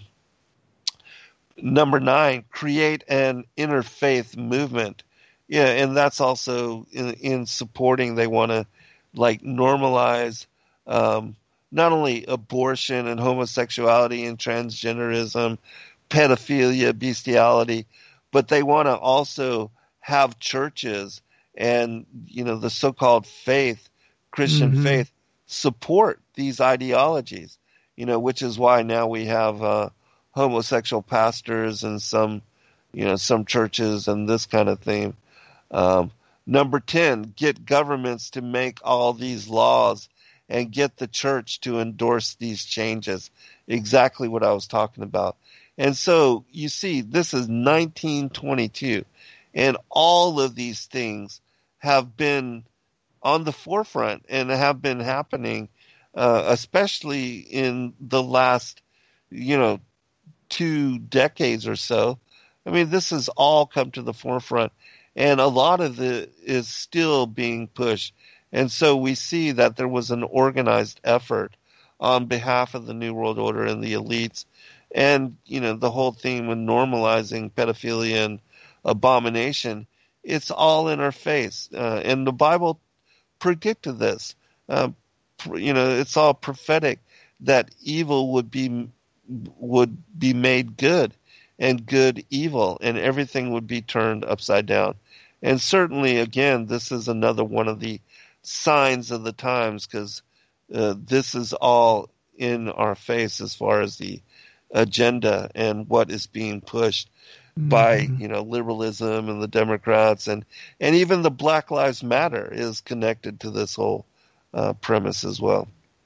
Number nine, create an interfaith movement. Yeah, and that's also in, in supporting, they want to like normalize um, not only abortion and homosexuality and transgenderism, pedophilia, bestiality, but they want to also have churches and, you know, the so-called faith, Christian mm-hmm. faith, support these ideologies, you know, which is why now we have uh, homosexual pastors and some, you know, some churches and this kind of thing. Um, number ten, get governments to make all these laws and get the church to endorse these changes. Exactly what I was talking about. And so you see, this is nineteen twenty-two, and all of these things have been on the forefront and have been happening, uh, especially in the last, you know, two decades or so. I mean, this has all come to the forefront, and a lot of it is still being pushed. And so we see that there was an organized effort on behalf of the New World Order and the elites, and, you know, the whole theme with normalizing pedophilia and abomination. It's all in our face. Uh, and the Bible predicted this. Uh, you know, it's all prophetic that evil would be would be made good. and good evil, and everything would be turned upside down. And certainly, again, this is another one of the signs of the times, because uh, this is all in our face as far as the agenda and what is being pushed mm-hmm. by, you know, liberalism and the Democrats, and, and even the Black Lives Matter is connected to this whole uh, premise as well.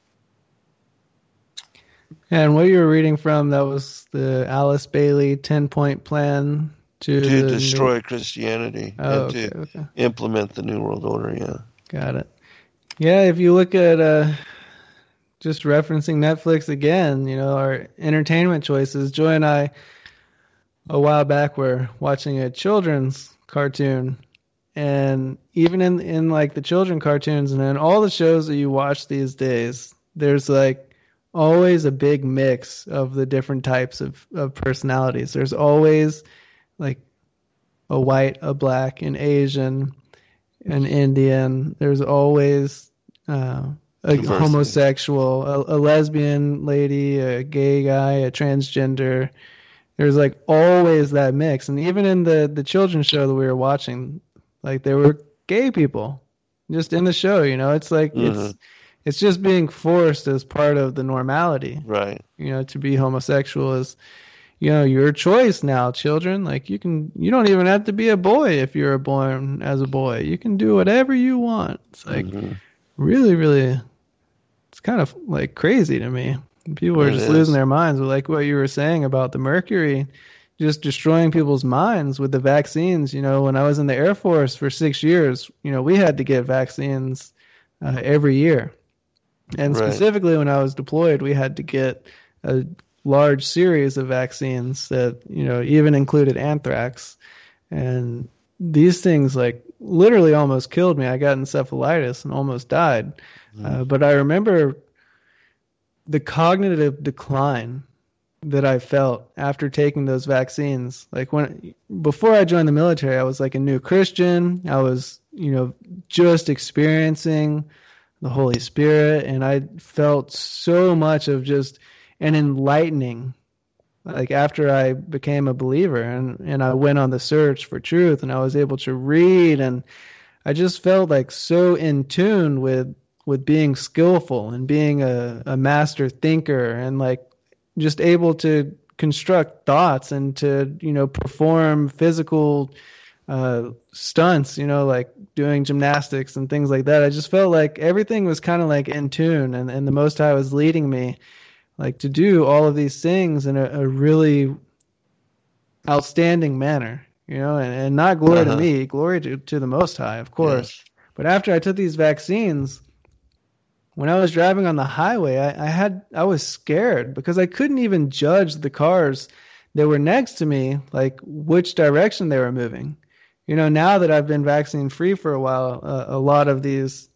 And what you were reading from, that was the Alice Bailey ten-point plan to, to destroy new... Christianity oh, and okay, to okay. implement the New World Order, yeah. Got it. Yeah, if you look at, uh, just referencing Netflix again, you know, our entertainment choices, Joy and I, a while back, were watching a children's cartoon. And even in, in like the children cartoons and in all the shows that you watch these days, there's like always a big mix of the different types of, of personalities. There's always like a white, a black, an Asian, an Indian. There's always uh, a Diversity. homosexual, a, a lesbian lady, a gay guy, a transgender. There's like always that mix. And even in the, the children's show that we were watching, like there were gay people just in the show, you know, it's like, mm-hmm. it's, it's just being forced as part of the normality, right? You know, to be homosexual is, you know, your choice now, children. Like you can, you don't even have to be a boy if you're born as a boy. You can do whatever you want. It's like mm-hmm. really, really, it's kind of like crazy to me. People are it just is. losing their minds with like what you were saying about the mercury just destroying people's minds with the vaccines. You know, when I was in the Air Force for six years, you know, we had to get vaccines uh, every year. And right. specifically when I was deployed, we had to get a large series of vaccines that, you know, even included anthrax. And these things like literally almost killed me. I got encephalitis and almost died. Mm. Uh, but I remember the cognitive decline that I felt after taking those vaccines. Like when, before I joined the military, I was like a new Christian. I was, you know, just experiencing the Holy Spirit, and I felt so much of just an enlightening, like after I became a believer and, and I went on the search for truth and I was able to read, and I just felt like so in tune with, with being skillful and being a, a master thinker and like just able to construct thoughts and to, you know, perform physical uh, stunts, you know, like doing gymnastics and things like that. I just felt like everything was kind of like in tune, and, and the Most High was leading me like to do all of these things in a, a really outstanding manner, you know, and, and not glory uh-huh. to me, glory to, to the Most High, of course. Yes. But after I took these vaccines, when I was driving on the highway, I, I had I was scared because I couldn't even judge the cars that were next to me, like which direction they were moving. You know, now that I've been vaccine free for a while, uh, a lot of these,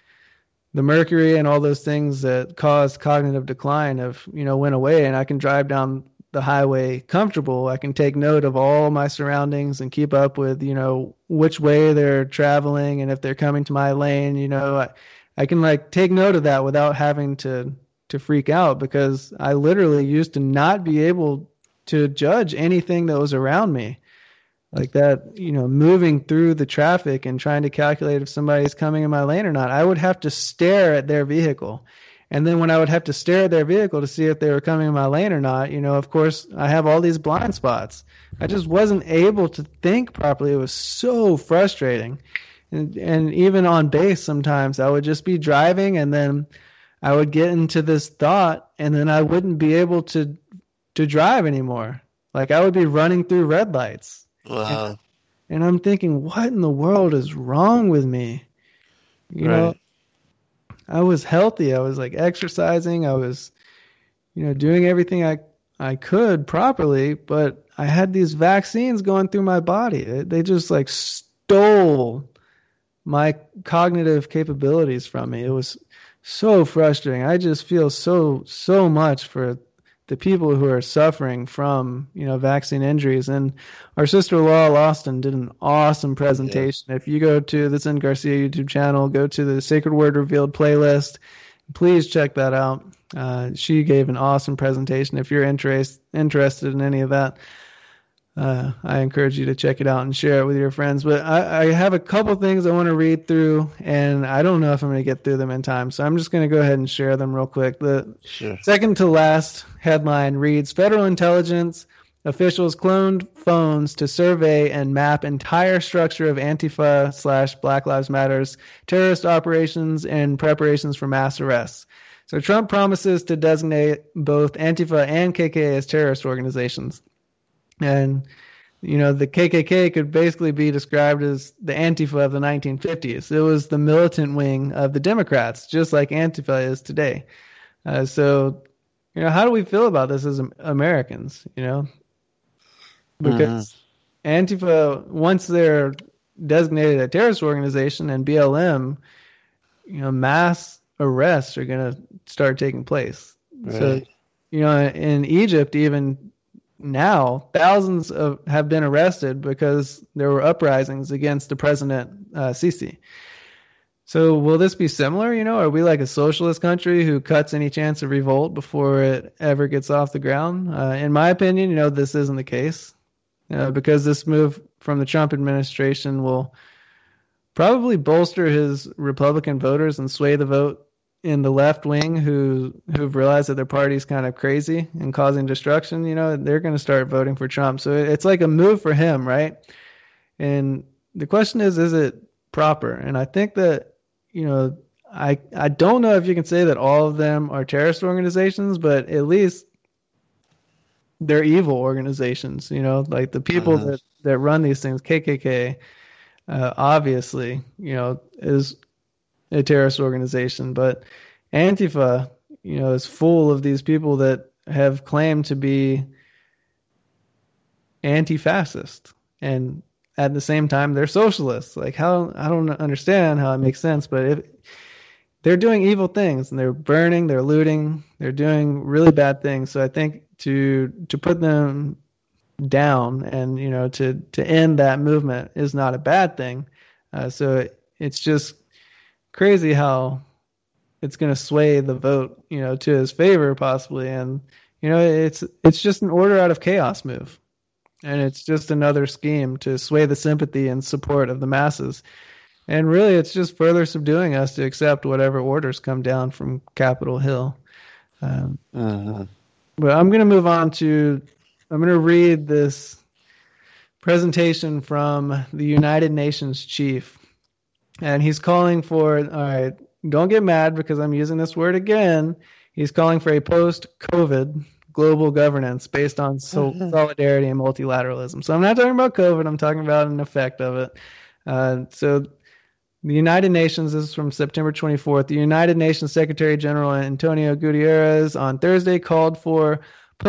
the mercury and all those things that cause cognitive decline have, you know, went away, and I can drive down the highway comfortable. I can take note of all my surroundings and keep up with, you know, which way they're traveling and if they're coming to my lane. You know, I, I can like take note of that without having to, to freak out, because I literally used to not be able to judge anything that was around me. Like that, you know, moving through the traffic and trying to calculate if somebody's coming in my lane or not, I would have to stare at their vehicle. And then when I would have to stare at their vehicle to see if they were coming in my lane or not, you know, of course, I have all these blind spots. I just wasn't able to think properly. It was so frustrating. And, and even on base, sometimes I would just be driving and then I would get into this thought and then I wouldn't be able to, to drive anymore. Like I would be running through red lights. Wow. And, and I'm thinking, what in the world is wrong with me? You right. know, I was healthy. I was like exercising. I was, you know, doing everything I, I could properly, but I had these vaccines going through my body. They just like stole my cognitive capabilities from me. It was so frustrating. I just feel so, so much for the people who are suffering from, you know, vaccine injuries. And our sister Laurel Austin did an awesome presentation. Yeah. If you go to the Zen Garcia YouTube channel, go to the Sacred Word Revealed playlist, please check that out. Uh, she gave an awesome presentation if you're interest, interested in any of that. uh, I encourage you to check it out and share it with your friends. But I, I have a couple things I want to read through, and I don't know if I'm going to get through them in time. So I'm just going to go ahead and share them real quick. The Sure. second to last headline reads, Federal Intelligence officials cloned phones to survey and map entire structure of Antifa slash Black Lives Matter's terrorist operations and preparations for mass arrests. So Trump promises to designate both Antifa and K K K as terrorist organizations. And, you know, the K K K could basically be described as the Antifa of the nineteen fifties. It was the militant wing of the Democrats, just like Antifa is today. Uh, so, you know, how do we feel about this as Americans, you know? Because mm-hmm. Antifa, once they're designated a terrorist organization, and B L M, you know, mass arrests are going to start taking place. Right. So, you know, in Egypt, even now, thousands of have been arrested because there were uprisings against the president, uh, Sisi. So will this be similar? You know, are we like a socialist country who cuts any chance of revolt before it ever gets off the ground? Uh, in my opinion, you know, this isn't the case. Uh, because this move from the Trump administration will probably bolster his Republican voters and sway the vote in the left wing who, who've realized that their party's kind of crazy and causing destruction. You know, they're going to start voting for Trump. So it's like a move for him, right? And the question is, is it proper? And I think that, you know, I I don't know if you can say that all of them are terrorist organizations, but at least they're evil organizations, you know, like the people uh-huh. that, that run these things, K K K, uh, obviously, you know, is a terrorist organization, but Antifa, you know, is full of these people that have claimed to be anti-fascist, and at the same time, they're socialists. Like, how, I don't understand how it makes sense, but if they're doing evil things and they're burning, they're looting, they're doing really bad things. So I think to to put them down and, you know, to, to end that movement is not a bad thing. Uh, so it, it's just crazy how it's going to sway the vote, you know, to his favor possibly. And, you know, it's it's just an order out of chaos move. And it's just another scheme to sway the sympathy and support of the masses. And really, it's just further subduing us to accept whatever orders come down from Capitol Hill. Um, uh-huh. But I'm going to move on to, I'm going to read this presentation from the United Nations chief. And he's calling for, all right, don't get mad because I'm using this word again. He's calling for a post-COVID global governance based on so- solidarity and multilateralism. So I'm not talking about COVID. I'm talking about an effect of it. Uh, so the United Nations, this is from September twenty-fourth, the United Nations Secretary General Antonio Guterres on Thursday called for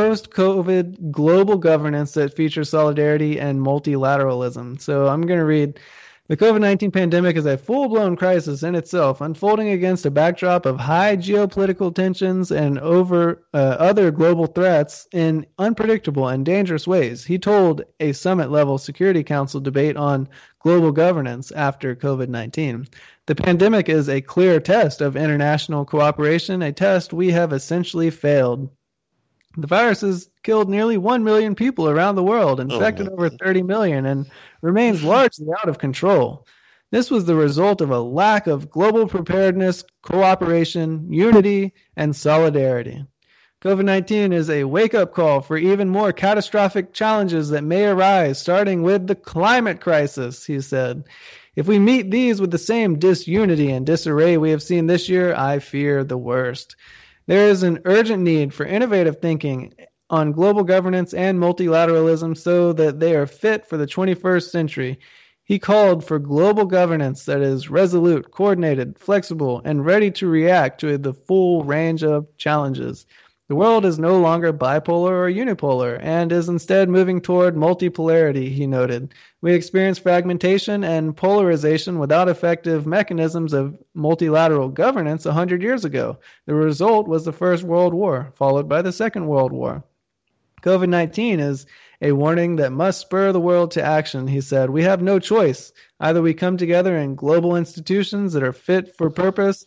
post-COVID global governance that features solidarity and multilateralism. So I'm going to read, the COVID nineteen pandemic is a full-blown crisis in itself, unfolding against a backdrop of high geopolitical tensions and over uh, other global threats in unpredictable and dangerous ways, he told a summit-level Security Council debate on global governance after COVID nineteen. The pandemic is a clear test of international cooperation, a test we have essentially failed. The virus has killed nearly one million people around the world, infected oh, over thirty million, and remains largely out of control. This was the result of a lack of global preparedness, cooperation, unity, and solidarity. COVID nineteen is a wake-up call for even more catastrophic challenges that may arise, starting with the climate crisis, he said. If we meet these with the same disunity and disarray we have seen this year, I fear the worst. There is an urgent need for innovative thinking on global governance and multilateralism so that they are fit for the twenty-first century. He called for global governance that is resolute, coordinated, flexible, and ready to react to the full range of challenges. The world is no longer bipolar or unipolar and is instead moving toward multipolarity, he noted. We experienced fragmentation and polarization without effective mechanisms of multilateral governance a hundred years ago. The result was the First World War, followed by the Second World War. COVID nineteen is a warning that must spur the world to action, he said. We have no choice. Either we come together in global institutions that are fit for purpose,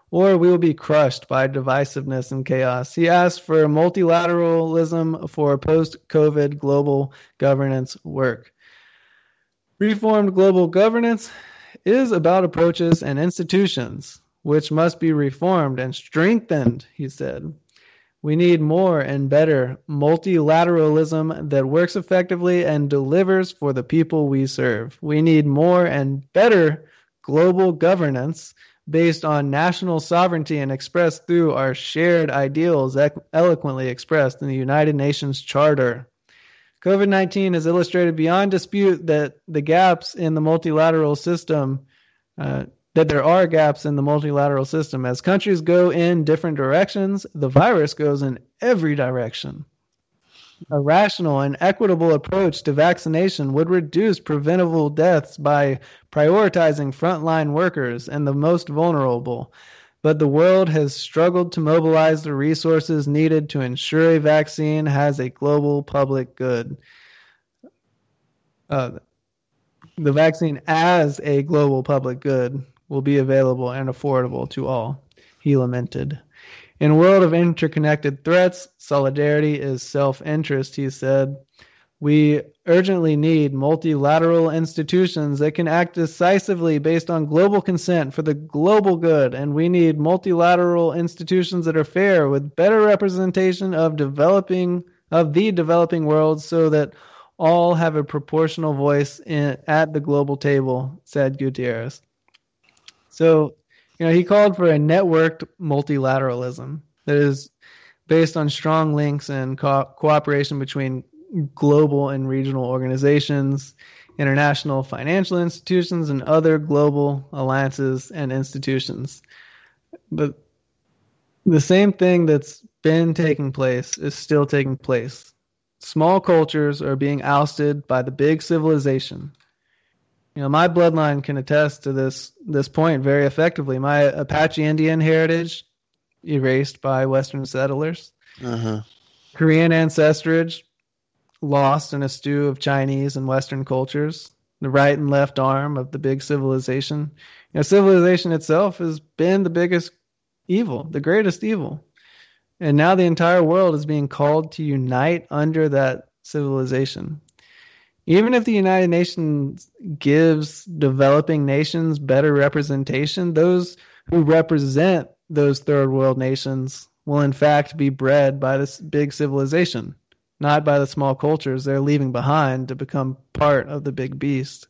or we will be crushed by divisiveness and chaos. He asked for multilateralism for post-COVID global governance work. Reformed global governance is about approaches and institutions, which must be reformed and strengthened, he said. We need more and better multilateralism that works effectively and delivers for the people we serve. We need more and better global governance based on national sovereignty and expressed through our shared ideals eloquently expressed in the United Nations Charter. COVID nineteen has illustrated beyond dispute that the gaps in the multilateral system, uh, that there are gaps in the multilateral system. As countries go in different directions, the virus goes in every direction. A rational and equitable approach to vaccination would reduce preventable deaths by prioritizing frontline workers and the most vulnerable. But the world has struggled to mobilize the resources needed to ensure a vaccine has a global public good. Uh, the vaccine as a global public good will be available and affordable to all, he lamented. In a world of interconnected threats, solidarity is self-interest, he said. We urgently need multilateral institutions that can act decisively based on global consent for the global good, and we need multilateral institutions that are fair with better representation of developing of the developing world so that all have a proportional voice in, at the global table, said Guterres. So, you know, he called for a networked multilateralism that is based on strong links and co- cooperation between global and regional organizations, international financial institutions, and other global alliances and institutions. But the same thing that's been taking place is still taking place. Small cultures are being ousted by the big civilization. You know, my bloodline can attest to this this point very effectively. My Apache Indian heritage erased by Western settlers. Uh-huh. Korean ancestrage lost in a stew of Chinese and Western cultures. The right and left arm of the big civilization. You know, civilization itself has been the biggest evil, the greatest evil. And now the entire world is being called to unite under that civilization. Even if the United Nations gives developing nations better representation, those who represent those third world nations will in fact be bred by this big civilization, not by the small cultures they're leaving behind to become part of the big beast.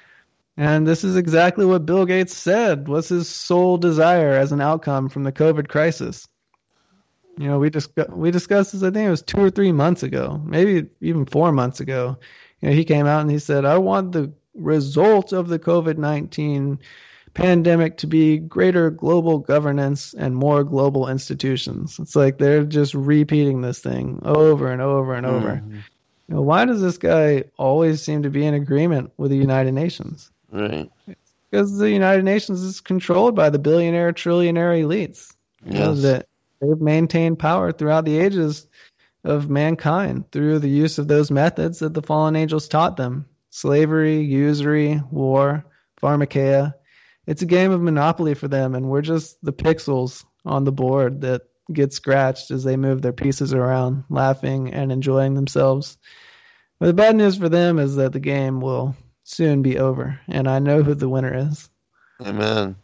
And this is exactly what Bill Gates said was his sole desire as an outcome from the COVID crisis. You know, we discuss, we discussed this, I think it was two or three months ago, maybe even four months ago. You know, he came out and he said, I want the result of the COVID nineteen pandemic to be greater global governance and more global institutions. It's like they're just repeating this thing over and over and over. Mm-hmm. You know, why does this guy always seem to be in agreement with the United Nations? Right. Because the United Nations is controlled by the billionaire, trillionaire elites. You Yes. know, that they've maintained power throughout the ages of mankind through the use of those methods that the fallen angels taught them. Slavery, usury, war, pharmakeia. It's a game of Monopoly for them, and we're just the pixels on the board that get scratched as they move their pieces around, laughing and enjoying themselves. But the bad news for them is that the game will soon be over, and I know who the winner is. Amen.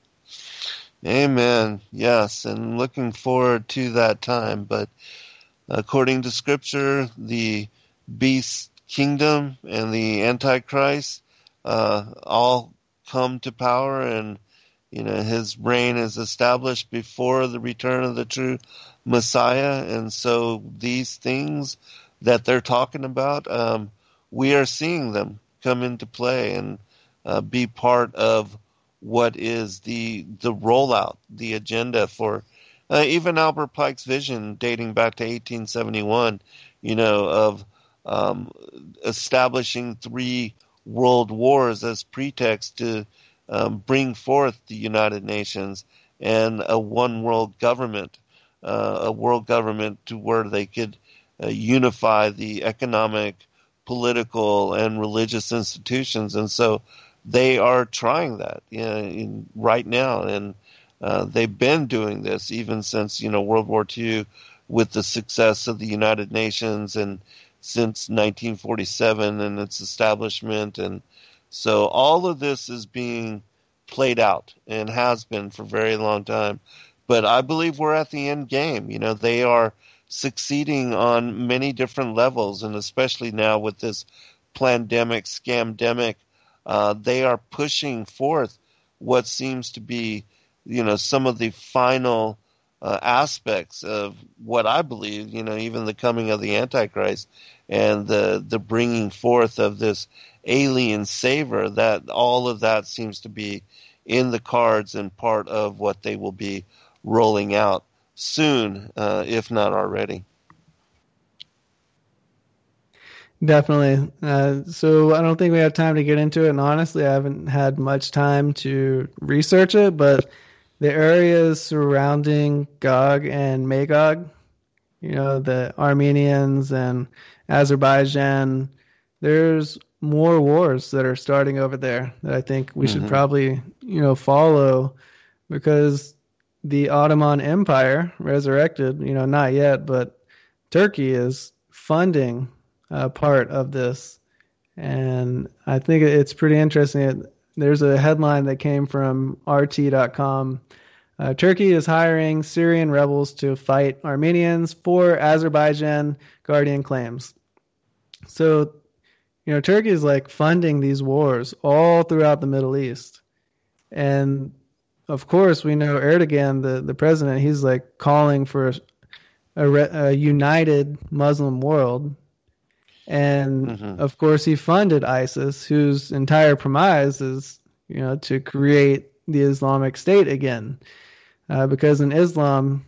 Amen. Yes, and looking forward to that time. But according to Scripture, the beast kingdom and the Antichrist uh, all come to power, and you know his reign is established before the return of the true Messiah. And so these things that they're talking about, um, we are seeing them come into play and uh, be part of what is the the rollout, the agenda for uh, even Albert Pike's vision dating back to eighteen seventy-one, you know, of um, establishing three world wars as pretext to um, bring forth the United Nations and a one world government, uh, a world government to where they could uh, unify the economic, political, and religious institutions. And so they are trying that, you know, in, right now. And Uh, they've been doing this even since, you know, World War Two, with the success of the United Nations, and since nineteen forty-seven and its establishment. And so all of this is being played out and has been for a very long time. But I believe we're at the end game. You know, they are succeeding on many different levels, and especially now with this pandemic, scamdemic, uh, they are pushing forth what seems to be, you know, some of the final uh, aspects of what I believe, you know, even the coming of the Antichrist and the the bringing forth of this alien savior, that all of that seems to be in the cards and part of what they will be rolling out soon, uh, if not already. Definitely. Uh, so I don't think we have time to get into it, and honestly, I haven't had much time to research it, but the areas surrounding Gog and Magog, you know, the Armenians and Azerbaijan, there's more wars that are starting over there that I think we mm-hmm. should probably, you know, follow, because the Ottoman Empire resurrected, you know, not yet, but Turkey is funding uh, part of this. And I think it's pretty interesting. There's a headline that came from R T dot com. Uh, Turkey is hiring Syrian rebels to fight Armenians for Azerbaijan Guardian claims. So, you know, Turkey is like funding these wars all throughout the Middle East. And of course, we know Erdogan, the, the president, he's like calling for a, a united Muslim world. And mm-hmm. of course, he funded ISIS, whose entire premise is, you know, to create the Islamic State again. Uh, because in Islam,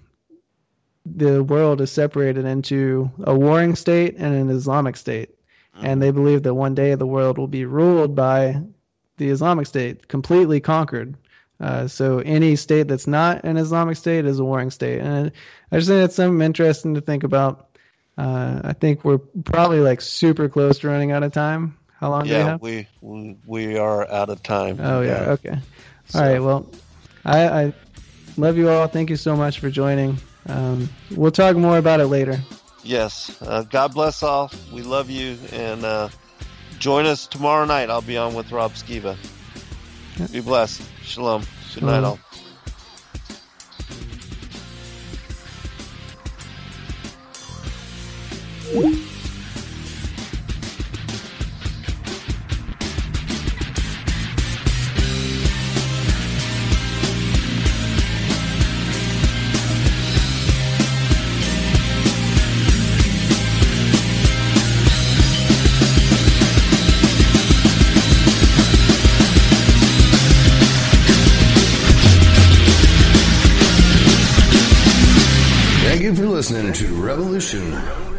the world is separated into a warring state and an Islamic state. Mm-hmm. And they believe that one day the world will be ruled by the Islamic State, completely conquered. Uh, so any state that's not an Islamic state is a warring state. And I just think that's something interesting to think about. Uh, I think we're probably like super close to running out of time. How long yeah, do we have? we, we we are out of time. Oh, yeah. yeah. Okay. So. All right. Well, I, I love you all. Thank you so much for joining. Um, we'll talk more about it later. Yes. Uh, God bless all. We love you. And uh, join us tomorrow night. I'll be on with Rob Skiba. Yeah. Be blessed. Shalom. Good night, all. Thank you for listening to Revolution